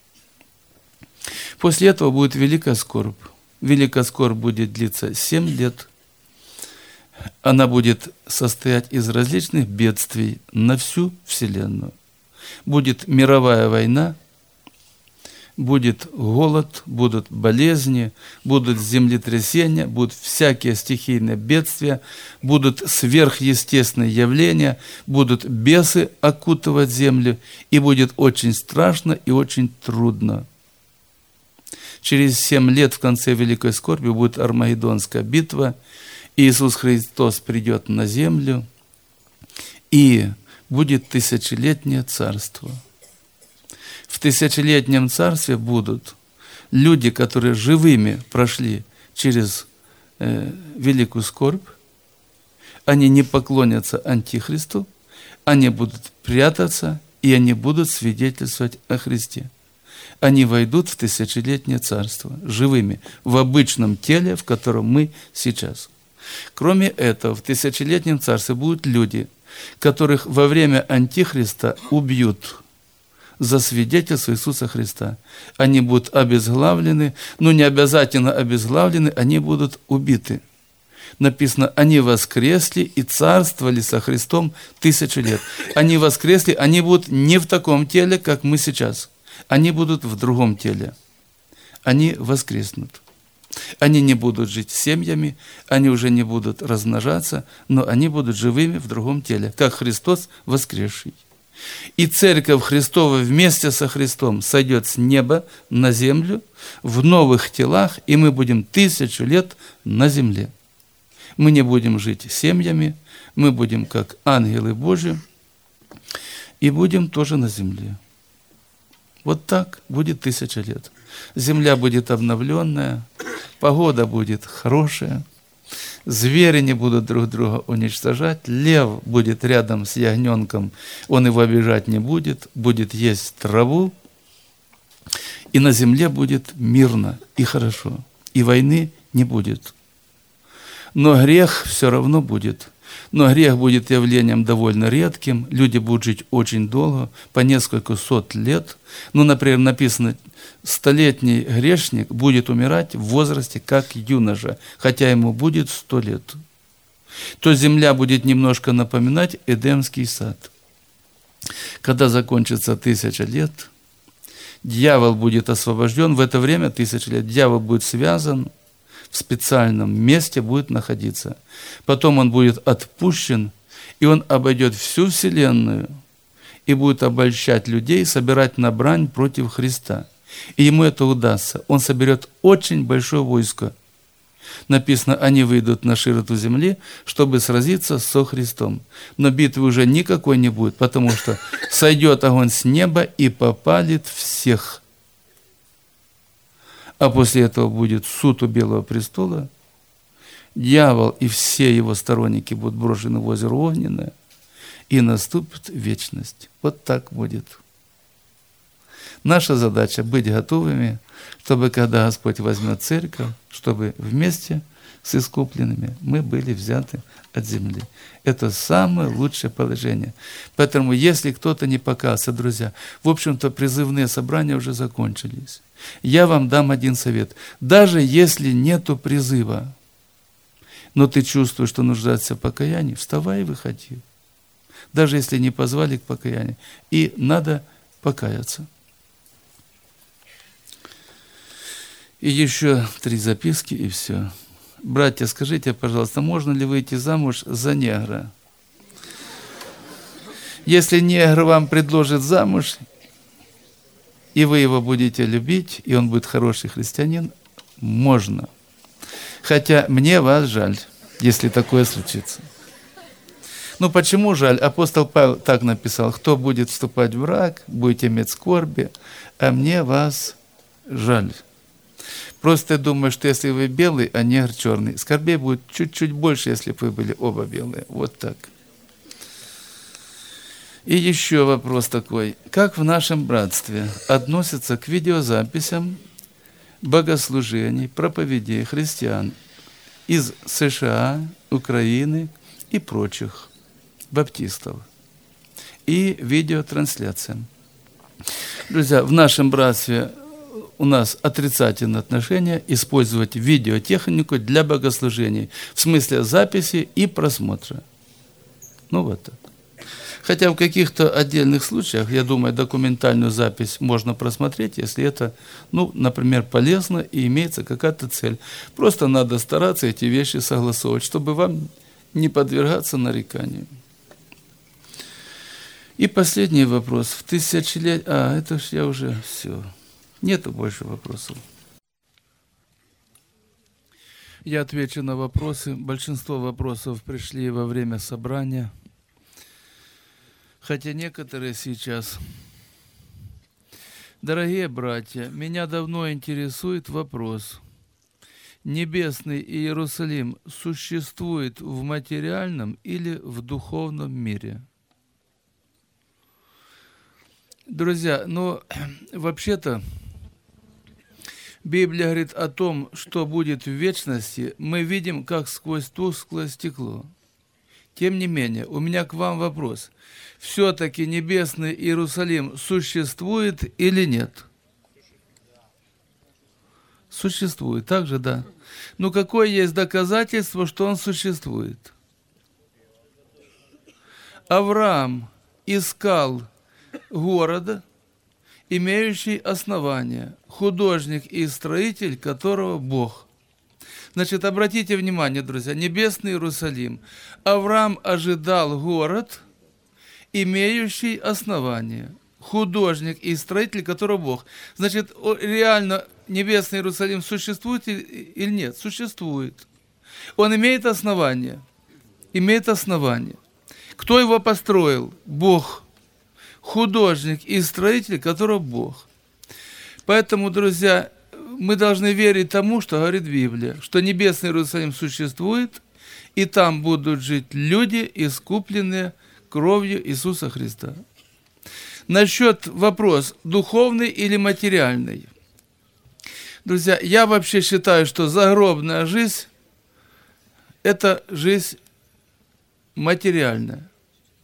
После этого будет великая скорбь. Великая скорбь будет длиться 7 лет. Она будет состоять из различных бедствий на всю Вселенную. Будет мировая война, будет голод, будут болезни, будут землетрясения, будут всякие стихийные бедствия, будут сверхъестественные явления, будут бесы окутывать землю, и будет очень страшно и очень трудно. Через 7 лет в конце Великой Скорби будет Армагеддонская битва, Иисус Христос придет на землю, и будет тысячелетнее царство. В тысячелетнем царстве будут люди, которые живыми прошли через великую скорбь, они не поклонятся Антихристу, они будут прятаться, и они будут свидетельствовать о Христе. Они войдут в тысячелетнее царство живыми, в обычном теле, в котором мы сейчас. Кроме этого, в тысячелетнем царстве будут люди, которых во время Антихриста убьют за свидетельство Иисуса Христа. Они будут обезглавлены, но не обязательно обезглавлены, они будут убиты. Написано, они воскресли и царствовали со Христом 1000 лет. Они воскресли, они будут не в таком теле, как мы сейчас. Они будут в другом теле. Они воскреснут. Они не будут жить семьями, они уже не будут размножаться, но они будут живыми в другом теле, как Христос воскресший. И Церковь Христова вместе со Христом сойдет с неба на землю в новых телах, и мы будем 1000 лет на земле. Мы не будем жить семьями, мы будем как ангелы Божьи, и будем тоже на земле. Вот так будет 1000 лет. Земля будет обновленная, погода будет хорошая, звери не будут друг друга уничтожать, лев будет рядом с ягненком, он его обижать не будет, будет есть траву, и на земле будет мирно и хорошо, и войны не будет. Но грех все равно будет. Но грех будет явлением довольно редким, люди будут жить очень долго, по несколько сот лет. Ну, например, написано, 100-летний грешник будет умирать в возрасте как юноша, хотя ему будет 100 лет. То земля будет немножко напоминать Эдемский сад. Когда закончится 1000 лет, дьявол будет освобожден, в это время 1000 лет дьявол будет связан, в специальном месте будет находиться. Потом он будет отпущен, и он обойдет всю вселенную и будет обольщать людей, собирать на брань против Христа. И ему это удастся. Он соберет очень большое войско. Написано, они выйдут на широту земли, чтобы сразиться со Христом. Но битвы уже никакой не будет, потому что сойдет огонь с неба и попалит всех. А после этого будет суд у Белого престола. Дьявол и все его сторонники будут брошены в озеро Огненное, и наступит вечность. Вот так будет. Наша задача быть готовыми, чтобы когда Господь возьмет церковь, чтобы вместе с искупленными мы были взяты от земли. Это самое лучшее положение. Поэтому, если кто-то не покался, друзья, в общем-то, призывные собрания уже закончились. Я вам дам один совет. Даже если нету призыва, но ты чувствуешь, что нуждаешься в покаянии, вставай и выходи. Даже если не позвали к покаянию. И надо покаяться. И еще 3 записки, и все. Братья, скажите, пожалуйста, можно ли выйти замуж за негра? Если негр вам предложит замуж, и вы его будете любить, и он будет хороший христианин, можно. Хотя мне вас жаль, если такое случится. Ну почему жаль? Апостол Павел так написал: кто будет вступать в брак, будете иметь скорби, а мне вас жаль. Просто я думаю, что если вы белый, а негр черный, скорбей будет чуть-чуть больше, если бы вы были оба белые. Вот так. И еще вопрос такой. Как в нашем братстве относятся к видеозаписям богослужений, проповедей христиан из США, Украины и прочих баптистов и видеотрансляциям? Друзья, в нашем братстве у нас отрицательное отношение использовать видеотехнику для богослужений, в смысле записи и просмотра. Ну вот так. Хотя в каких-то отдельных случаях, я думаю, документальную запись можно просмотреть, если это, например, полезно и имеется какая-то цель. Просто надо стараться эти вещи согласовывать, чтобы вам не подвергаться нареканию. И последний вопрос. В тысячелетие... это ж я уже все. Нету больше вопросов. Я отвечу на вопросы. Большинство вопросов пришли во время собрания. Хотя некоторые сейчас. Дорогие братья, меня давно интересует вопрос. Небесный Иерусалим существует в материальном или в духовном мире? Друзья, вообще-то Библия говорит о том, что будет в вечности, мы видим как сквозь тусклое стекло. Тем не менее, у меня к вам вопрос. Все-таки небесный Иерусалим существует или нет? Существует, так же, да. Какое есть доказательство, что он существует? Авраам искал города, имеющий основание, художник и строитель которого Бог. Значит, обратите внимание, друзья, небесный Иерусалим. Авраам ожидал город, имеющий основание, художник и строитель которого Бог. Значит, реально небесный Иерусалим существует или нет? Существует. Он имеет основание. Имеет основание. Кто его построил? Бог. Художник и строитель которого Бог. Поэтому, друзья, мы должны верить тому, что говорит Библия, что небесный Иерусалим существует, и там будут жить люди, искупленные кровью Иисуса Христа. Насчет вопрос, духовный или материальный. Друзья, я вообще считаю, что загробная жизнь – это жизнь материальная.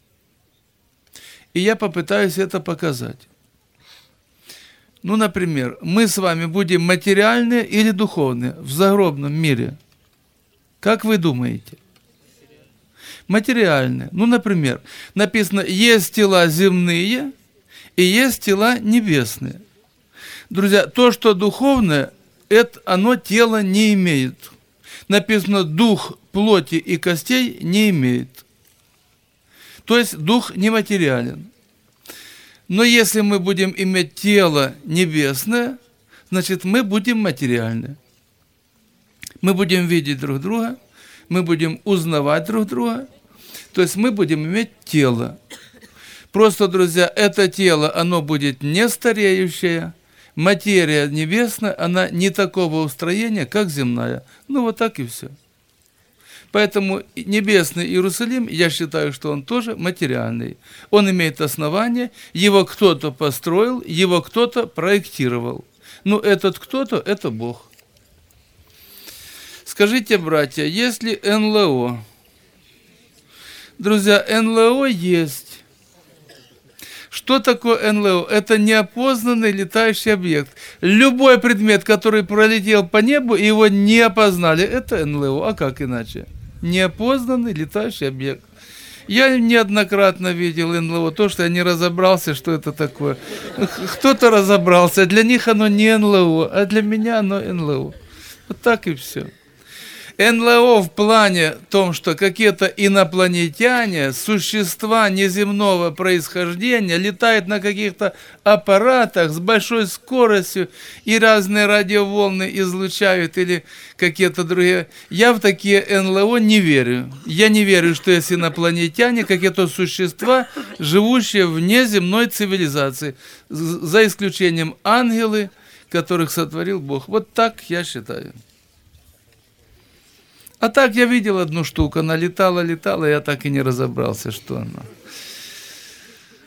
И я попытаюсь это показать. Например, мы с вами будем материальные или духовные в загробном мире? Как вы думаете? Материальные. Например, написано, есть тела земные и есть тела небесные. Друзья, то, что духовное, оно тело не имеет. Написано, дух плоти и костей не имеет. То есть дух нематериален. Но если мы будем иметь тело небесное, значит, мы будем материальны. Мы будем видеть друг друга, мы будем узнавать друг друга, то есть мы будем иметь тело. Просто, друзья, это тело, оно будет не стареющее, материя небесная, она не такого устроения, как земная. Вот так и все. Поэтому небесный Иерусалим, я считаю, что он тоже материальный. Он имеет основание, его кто-то построил, его кто-то проектировал. Этот кто-то – это Бог. Скажите, братья, есть ли НЛО? Друзья, НЛО есть. Что такое НЛО? Это неопознанный летающий объект. Любой предмет, который пролетел по небу, и его не опознали, это НЛО. А как иначе? Неопознанный летающий объект. Я неоднократно видел НЛО, то, что я не разобрался, что это такое. Кто-то разобрался, для них оно не НЛО, а для меня оно НЛО. Вот так и все. НЛО в плане том, что какие-то инопланетяне, существа неземного происхождения, летают на каких-то аппаратах с большой скоростью и разные радиоволны излучают или какие-то другие. Я в такие НЛО не верю. Я не верю, что есть инопланетяне, какие-то существа, живущие вне земной цивилизации, за исключением ангелы, которых сотворил Бог. Вот так я считаю. А так я видел одну штуку, она летала, я так и не разобрался, что она.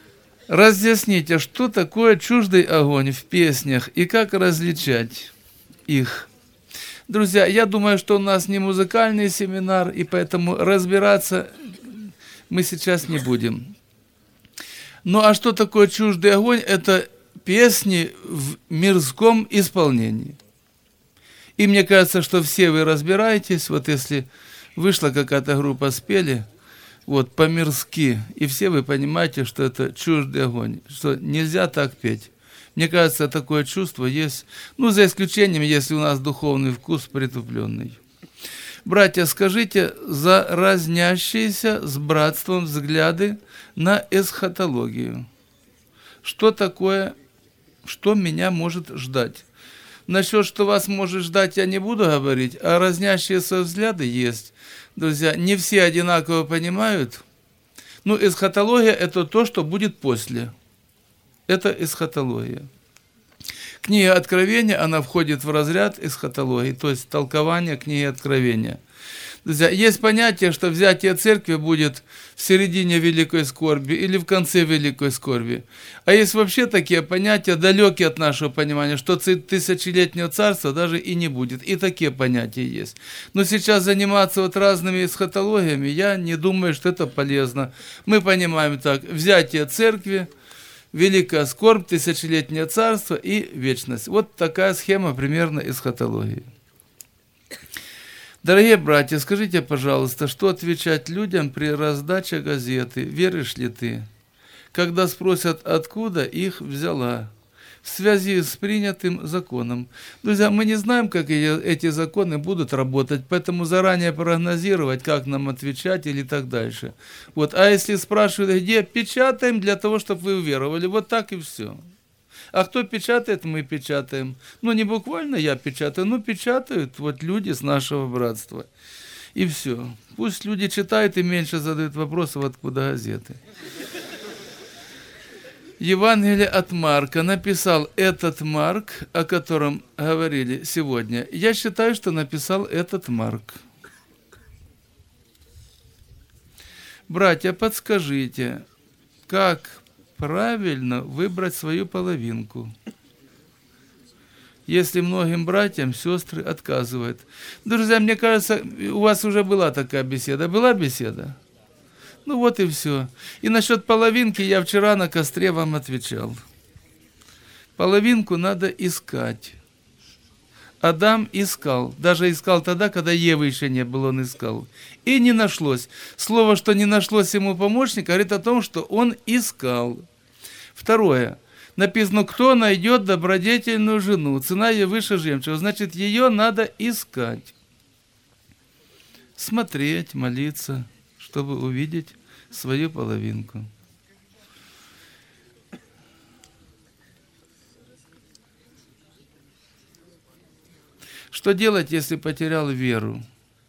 Разъясните, что такое чуждый огонь в песнях и как различать их. Друзья, я думаю, что у нас не музыкальный семинар, и поэтому разбираться мы сейчас не будем. Ну а что такое чуждый огонь? Это песни в мирском исполнении. И мне кажется, что все вы разбираетесь, вот если вышла какая-то группа, спели, вот по-мирски, и все вы понимаете, что это чуждый огонь, что нельзя так петь. Мне кажется, такое чувство есть, ну, за исключением, если у нас духовный вкус притупленный. Братья, скажите, за разнящиеся с братством взгляды на эсхатологию. Что такое, что меня может ждать? Насчет, что вас может ждать, я не буду говорить, а разнящиеся взгляды есть. Друзья, не все одинаково понимают. Ну, эсхатология – это то, что будет после. Это эсхатология. Книга Откровения, она входит в разряд эсхатологии, то есть толкование книги Откровения. Друзья, есть понятие, что взятие церкви будет в середине великой скорби или в конце великой скорби. А есть вообще такие понятия, далекие от нашего понимания, что тысячелетнего царства даже и не будет. И такие понятия есть. Но сейчас заниматься вот разными эсхатологиями, я не думаю, что это полезно. Мы понимаем так: взятие церкви, великая скорбь, тысячелетнее царство и вечность. Вот такая схема примерно эсхатологии. Дорогие братья, скажите, пожалуйста, что отвечать людям при раздаче газеты «Веришь ли ты?», когда спросят, откуда их взяла, в связи с принятым законом. Друзья, мы не знаем, как эти законы будут работать, поэтому заранее прогнозировать, как нам отвечать или так дальше. Вот. А если спрашивают, где, печатаем для того, чтобы вы уверовали. Вот так и все. А кто печатает, мы печатаем. Ну, не буквально я печатаю, но печатают вот люди с нашего братства. И все. Пусть люди читают и меньше задают вопросов, откуда газеты. Евангелие от Марка написал этот Марк, о котором говорили сегодня. Я считаю, что написал этот Марк. Братья, подскажите, как правильно выбрать свою половинку, если многим братьям сестры отказывают? Друзья, мне кажется, у вас уже была такая беседа. Была беседа? Ну вот и все. И насчет половинки я вчера на костре вам отвечал. Половинку надо искать. Адам искал. Даже искал тогда, когда Евы еще не было, он искал. И не нашлось. Слово, что не нашлось ему помощника, говорит о том, что он искал. Второе. Написано, кто найдет добродетельную жену, цена ее выше жемчуга. Значит, ее надо искать. Смотреть, молиться, чтобы увидеть свою половинку. Что делать, если потерял веру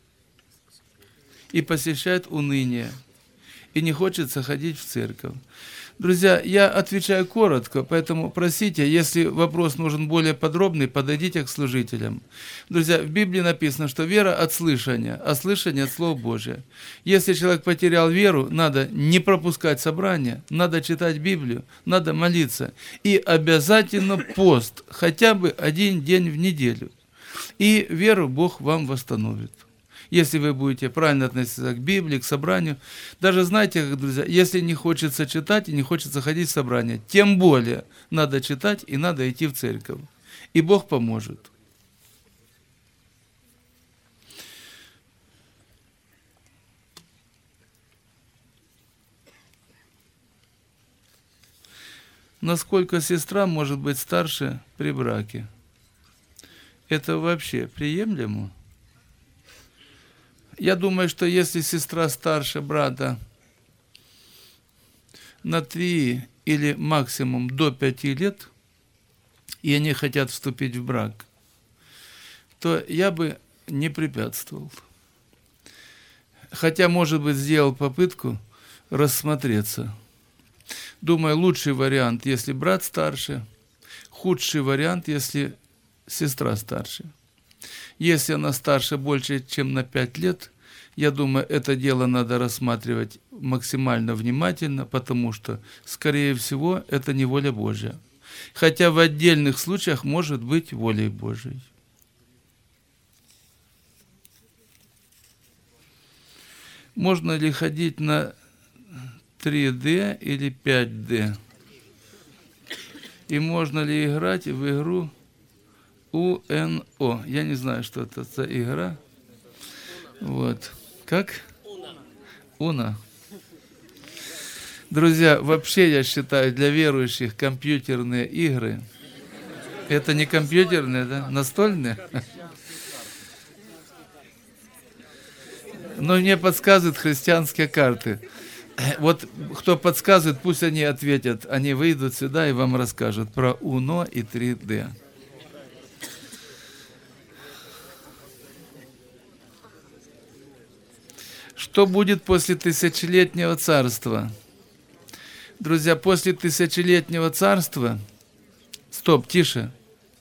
и посещает уныние, и не хочется ходить в церковь? Друзья, я отвечаю коротко, поэтому просите, если вопрос нужен более подробный, подойдите к служителям. Друзья, в Библии написано, что вера от слышания, а слышание от Слова Божия. Если человек потерял веру, надо не пропускать собрания, надо читать Библию, надо молиться. И обязательно пост, хотя бы один день в неделю. И веру Бог вам восстановит. Если вы будете правильно относиться к Библии, к собранию. Даже знаете, как, друзья, если не хочется читать и не хочется ходить в собрание, тем более надо читать и надо идти в церковь. И Бог поможет. Насколько сестра может быть старше при браке? Это вообще приемлемо? Я думаю, что если сестра старше брата на 3 или максимум до 5 лет, и они хотят вступить в брак, то я бы не препятствовал. Хотя, может быть, сделал попытку рассмотреться. Думаю, лучший вариант, если брат старше, худший вариант, если сестра старше. Если она старше больше, чем на 5 лет, Я думаю, это дело надо рассматривать максимально внимательно, потому что, скорее всего, это не воля Божья. Хотя в отдельных случаях может быть волей Божьей. Можно ли ходить на 3D или 5D? И можно ли играть в игру УНО? Я не знаю, что это за игра. Вот. Как? Уна. Друзья, вообще я считаю, для верующих компьютерные игры, это не компьютерные, да? Настольные? Но мне подсказывают христианские карты. Вот кто подсказывает, пусть они ответят. Они выйдут сюда и вам расскажут про УНО и 3D. Что будет после тысячелетнего царства? Друзья, после тысячелетнего царства... Стоп, тише.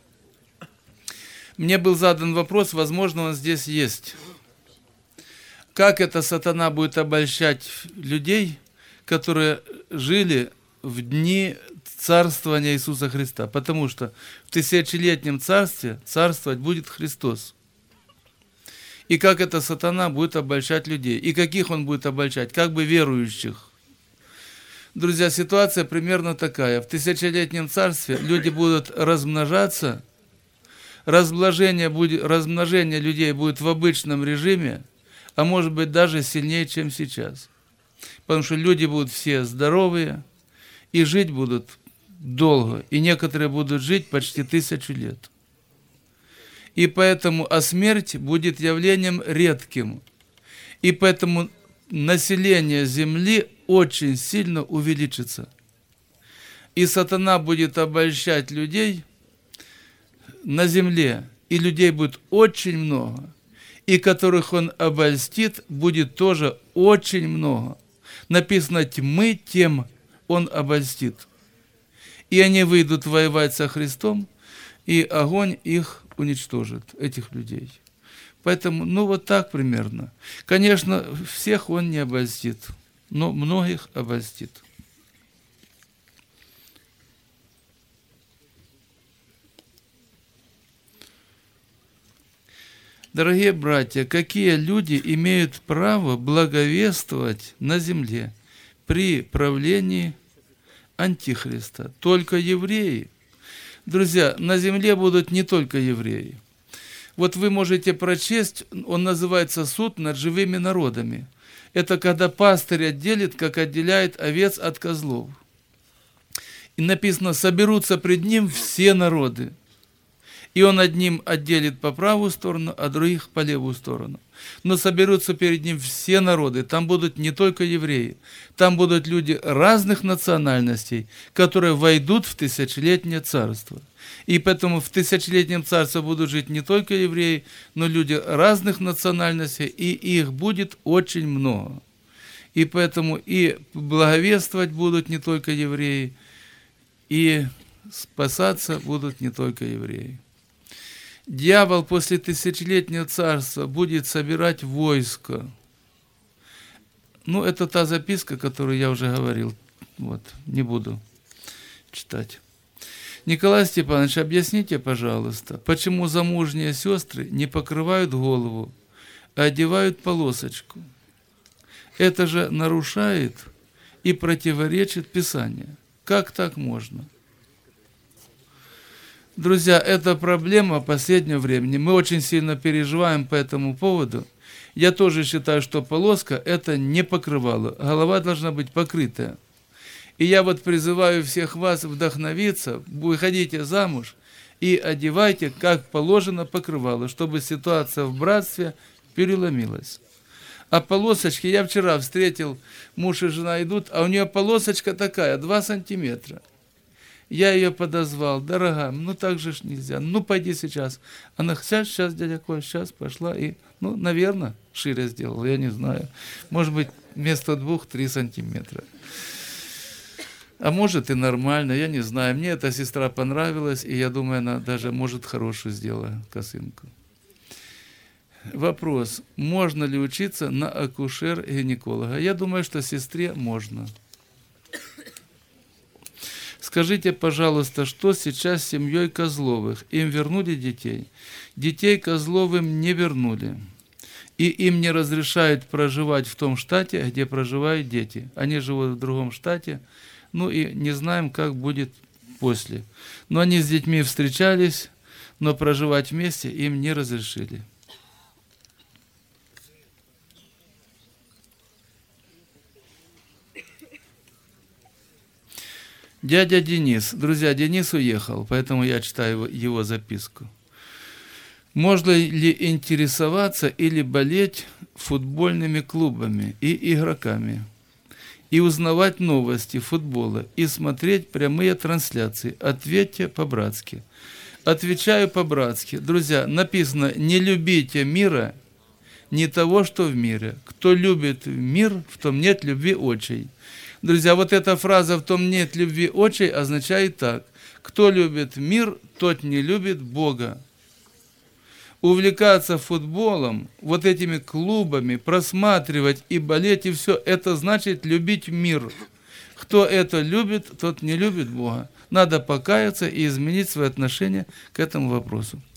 Мне был задан вопрос, возможно, он здесь есть. Как это сатана будет обольщать людей, которые жили в дни царствования Иисуса Христа? Потому что в тысячелетнем царстве царствовать будет Христос. И как это сатана будет обольщать людей? И каких он будет обольщать? Как бы верующих. Друзья, ситуация примерно такая. В тысячелетнем царстве люди будут размножаться, размножение людей будет в обычном режиме, а может быть даже сильнее, чем сейчас. Потому что люди будут все здоровые и жить будут долго. И некоторые будут жить почти 1000 лет. И поэтому, смерть будет явлением редким. И поэтому население Земли очень сильно увеличится. И сатана будет обольщать людей на земле. И людей будет очень много. И которых он обольстит, будет тоже очень много. Написано, тьмы тем он обольстит. И они выйдут воевать со Христом, и огонь их уничтожит, этих людей. Поэтому, вот так примерно. Конечно, всех он не обольстит, но многих обольстит. Дорогие братья, какие люди имеют право благовествовать на земле при правлении Антихриста? Только евреи. Друзья, на земле будут не только евреи. Вот вы можете прочесть, он называется «Суд над живыми народами». Это когда пастырь отделит, как отделяет овец от козлов. И написано, соберутся пред ним все народы. И он одним отделит по правую сторону, а других по левую сторону. Но соберутся перед ним все народы. Там будут не только евреи. Там будут люди разных национальностей, которые войдут в тысячелетнее царство. И поэтому в тысячелетнем царстве будут жить не только евреи, но люди разных национальностей, и их будет очень много. И поэтому и благовествовать будут не только евреи, и спасаться будут не только евреи. Дьявол после тысячелетнего царства будет собирать войско. Это та записка, которую я уже говорил. Не буду читать. Николай Степанович, объясните, пожалуйста, почему замужние сестры не покрывают голову, а одевают полосочку? Это же нарушает и противоречит Писанию. Как так можно? Друзья, это проблема последнего времени. Мы очень сильно переживаем по этому поводу. Я тоже считаю, что полоска – это не покрывало. Голова должна быть покрытая. И я призываю всех вас вдохновиться, выходите замуж и одевайте, как положено, покрывало, чтобы ситуация в братстве переломилась. А полосочки, я вчера встретил, муж и жена идут, а у нее полосочка такая, 2 сантиметра. Я ее подозвал, дорогая, так же ж нельзя, пойди сейчас. Она, сейчас, дядя Коль, сейчас пошла и, наверное, шире сделала, я не знаю. Может быть, вместо 2-3 сантиметра. А может и нормально, я не знаю. Мне эта сестра понравилась, и я думаю, она даже, может, хорошую сделала косынку. Вопрос. Можно ли учиться на акушер-гинеколога? Я думаю, что сестре можно. Скажите, пожалуйста, что сейчас с семьей Козловых? Им вернули детей? Детей Козловым не вернули. И им не разрешают проживать в том штате, где проживают дети. Они живут в другом штате, ну и не знаем, как будет после. Но они с детьми встречались, но проживать вместе им не разрешили. Дядя Денис. Друзья, Денис уехал, поэтому я читаю его записку. Можно ли интересоваться или болеть футбольными клубами и игроками, и узнавать новости футбола, и смотреть прямые трансляции? Ответьте по-братски. Отвечаю по-братски. Друзья, написано: не любите мира, не того, что в мире. Кто любит мир, в том нет любви отчей. Друзья, вот эта фраза «в том нет любви отчей» означает так: кто любит мир, тот не любит Бога. Увлекаться футболом, вот этими клубами, просматривать и болеть, и все, это значит любить мир. Кто это любит, тот не любит Бога. Надо покаяться и изменить свои отношения к этому вопросу.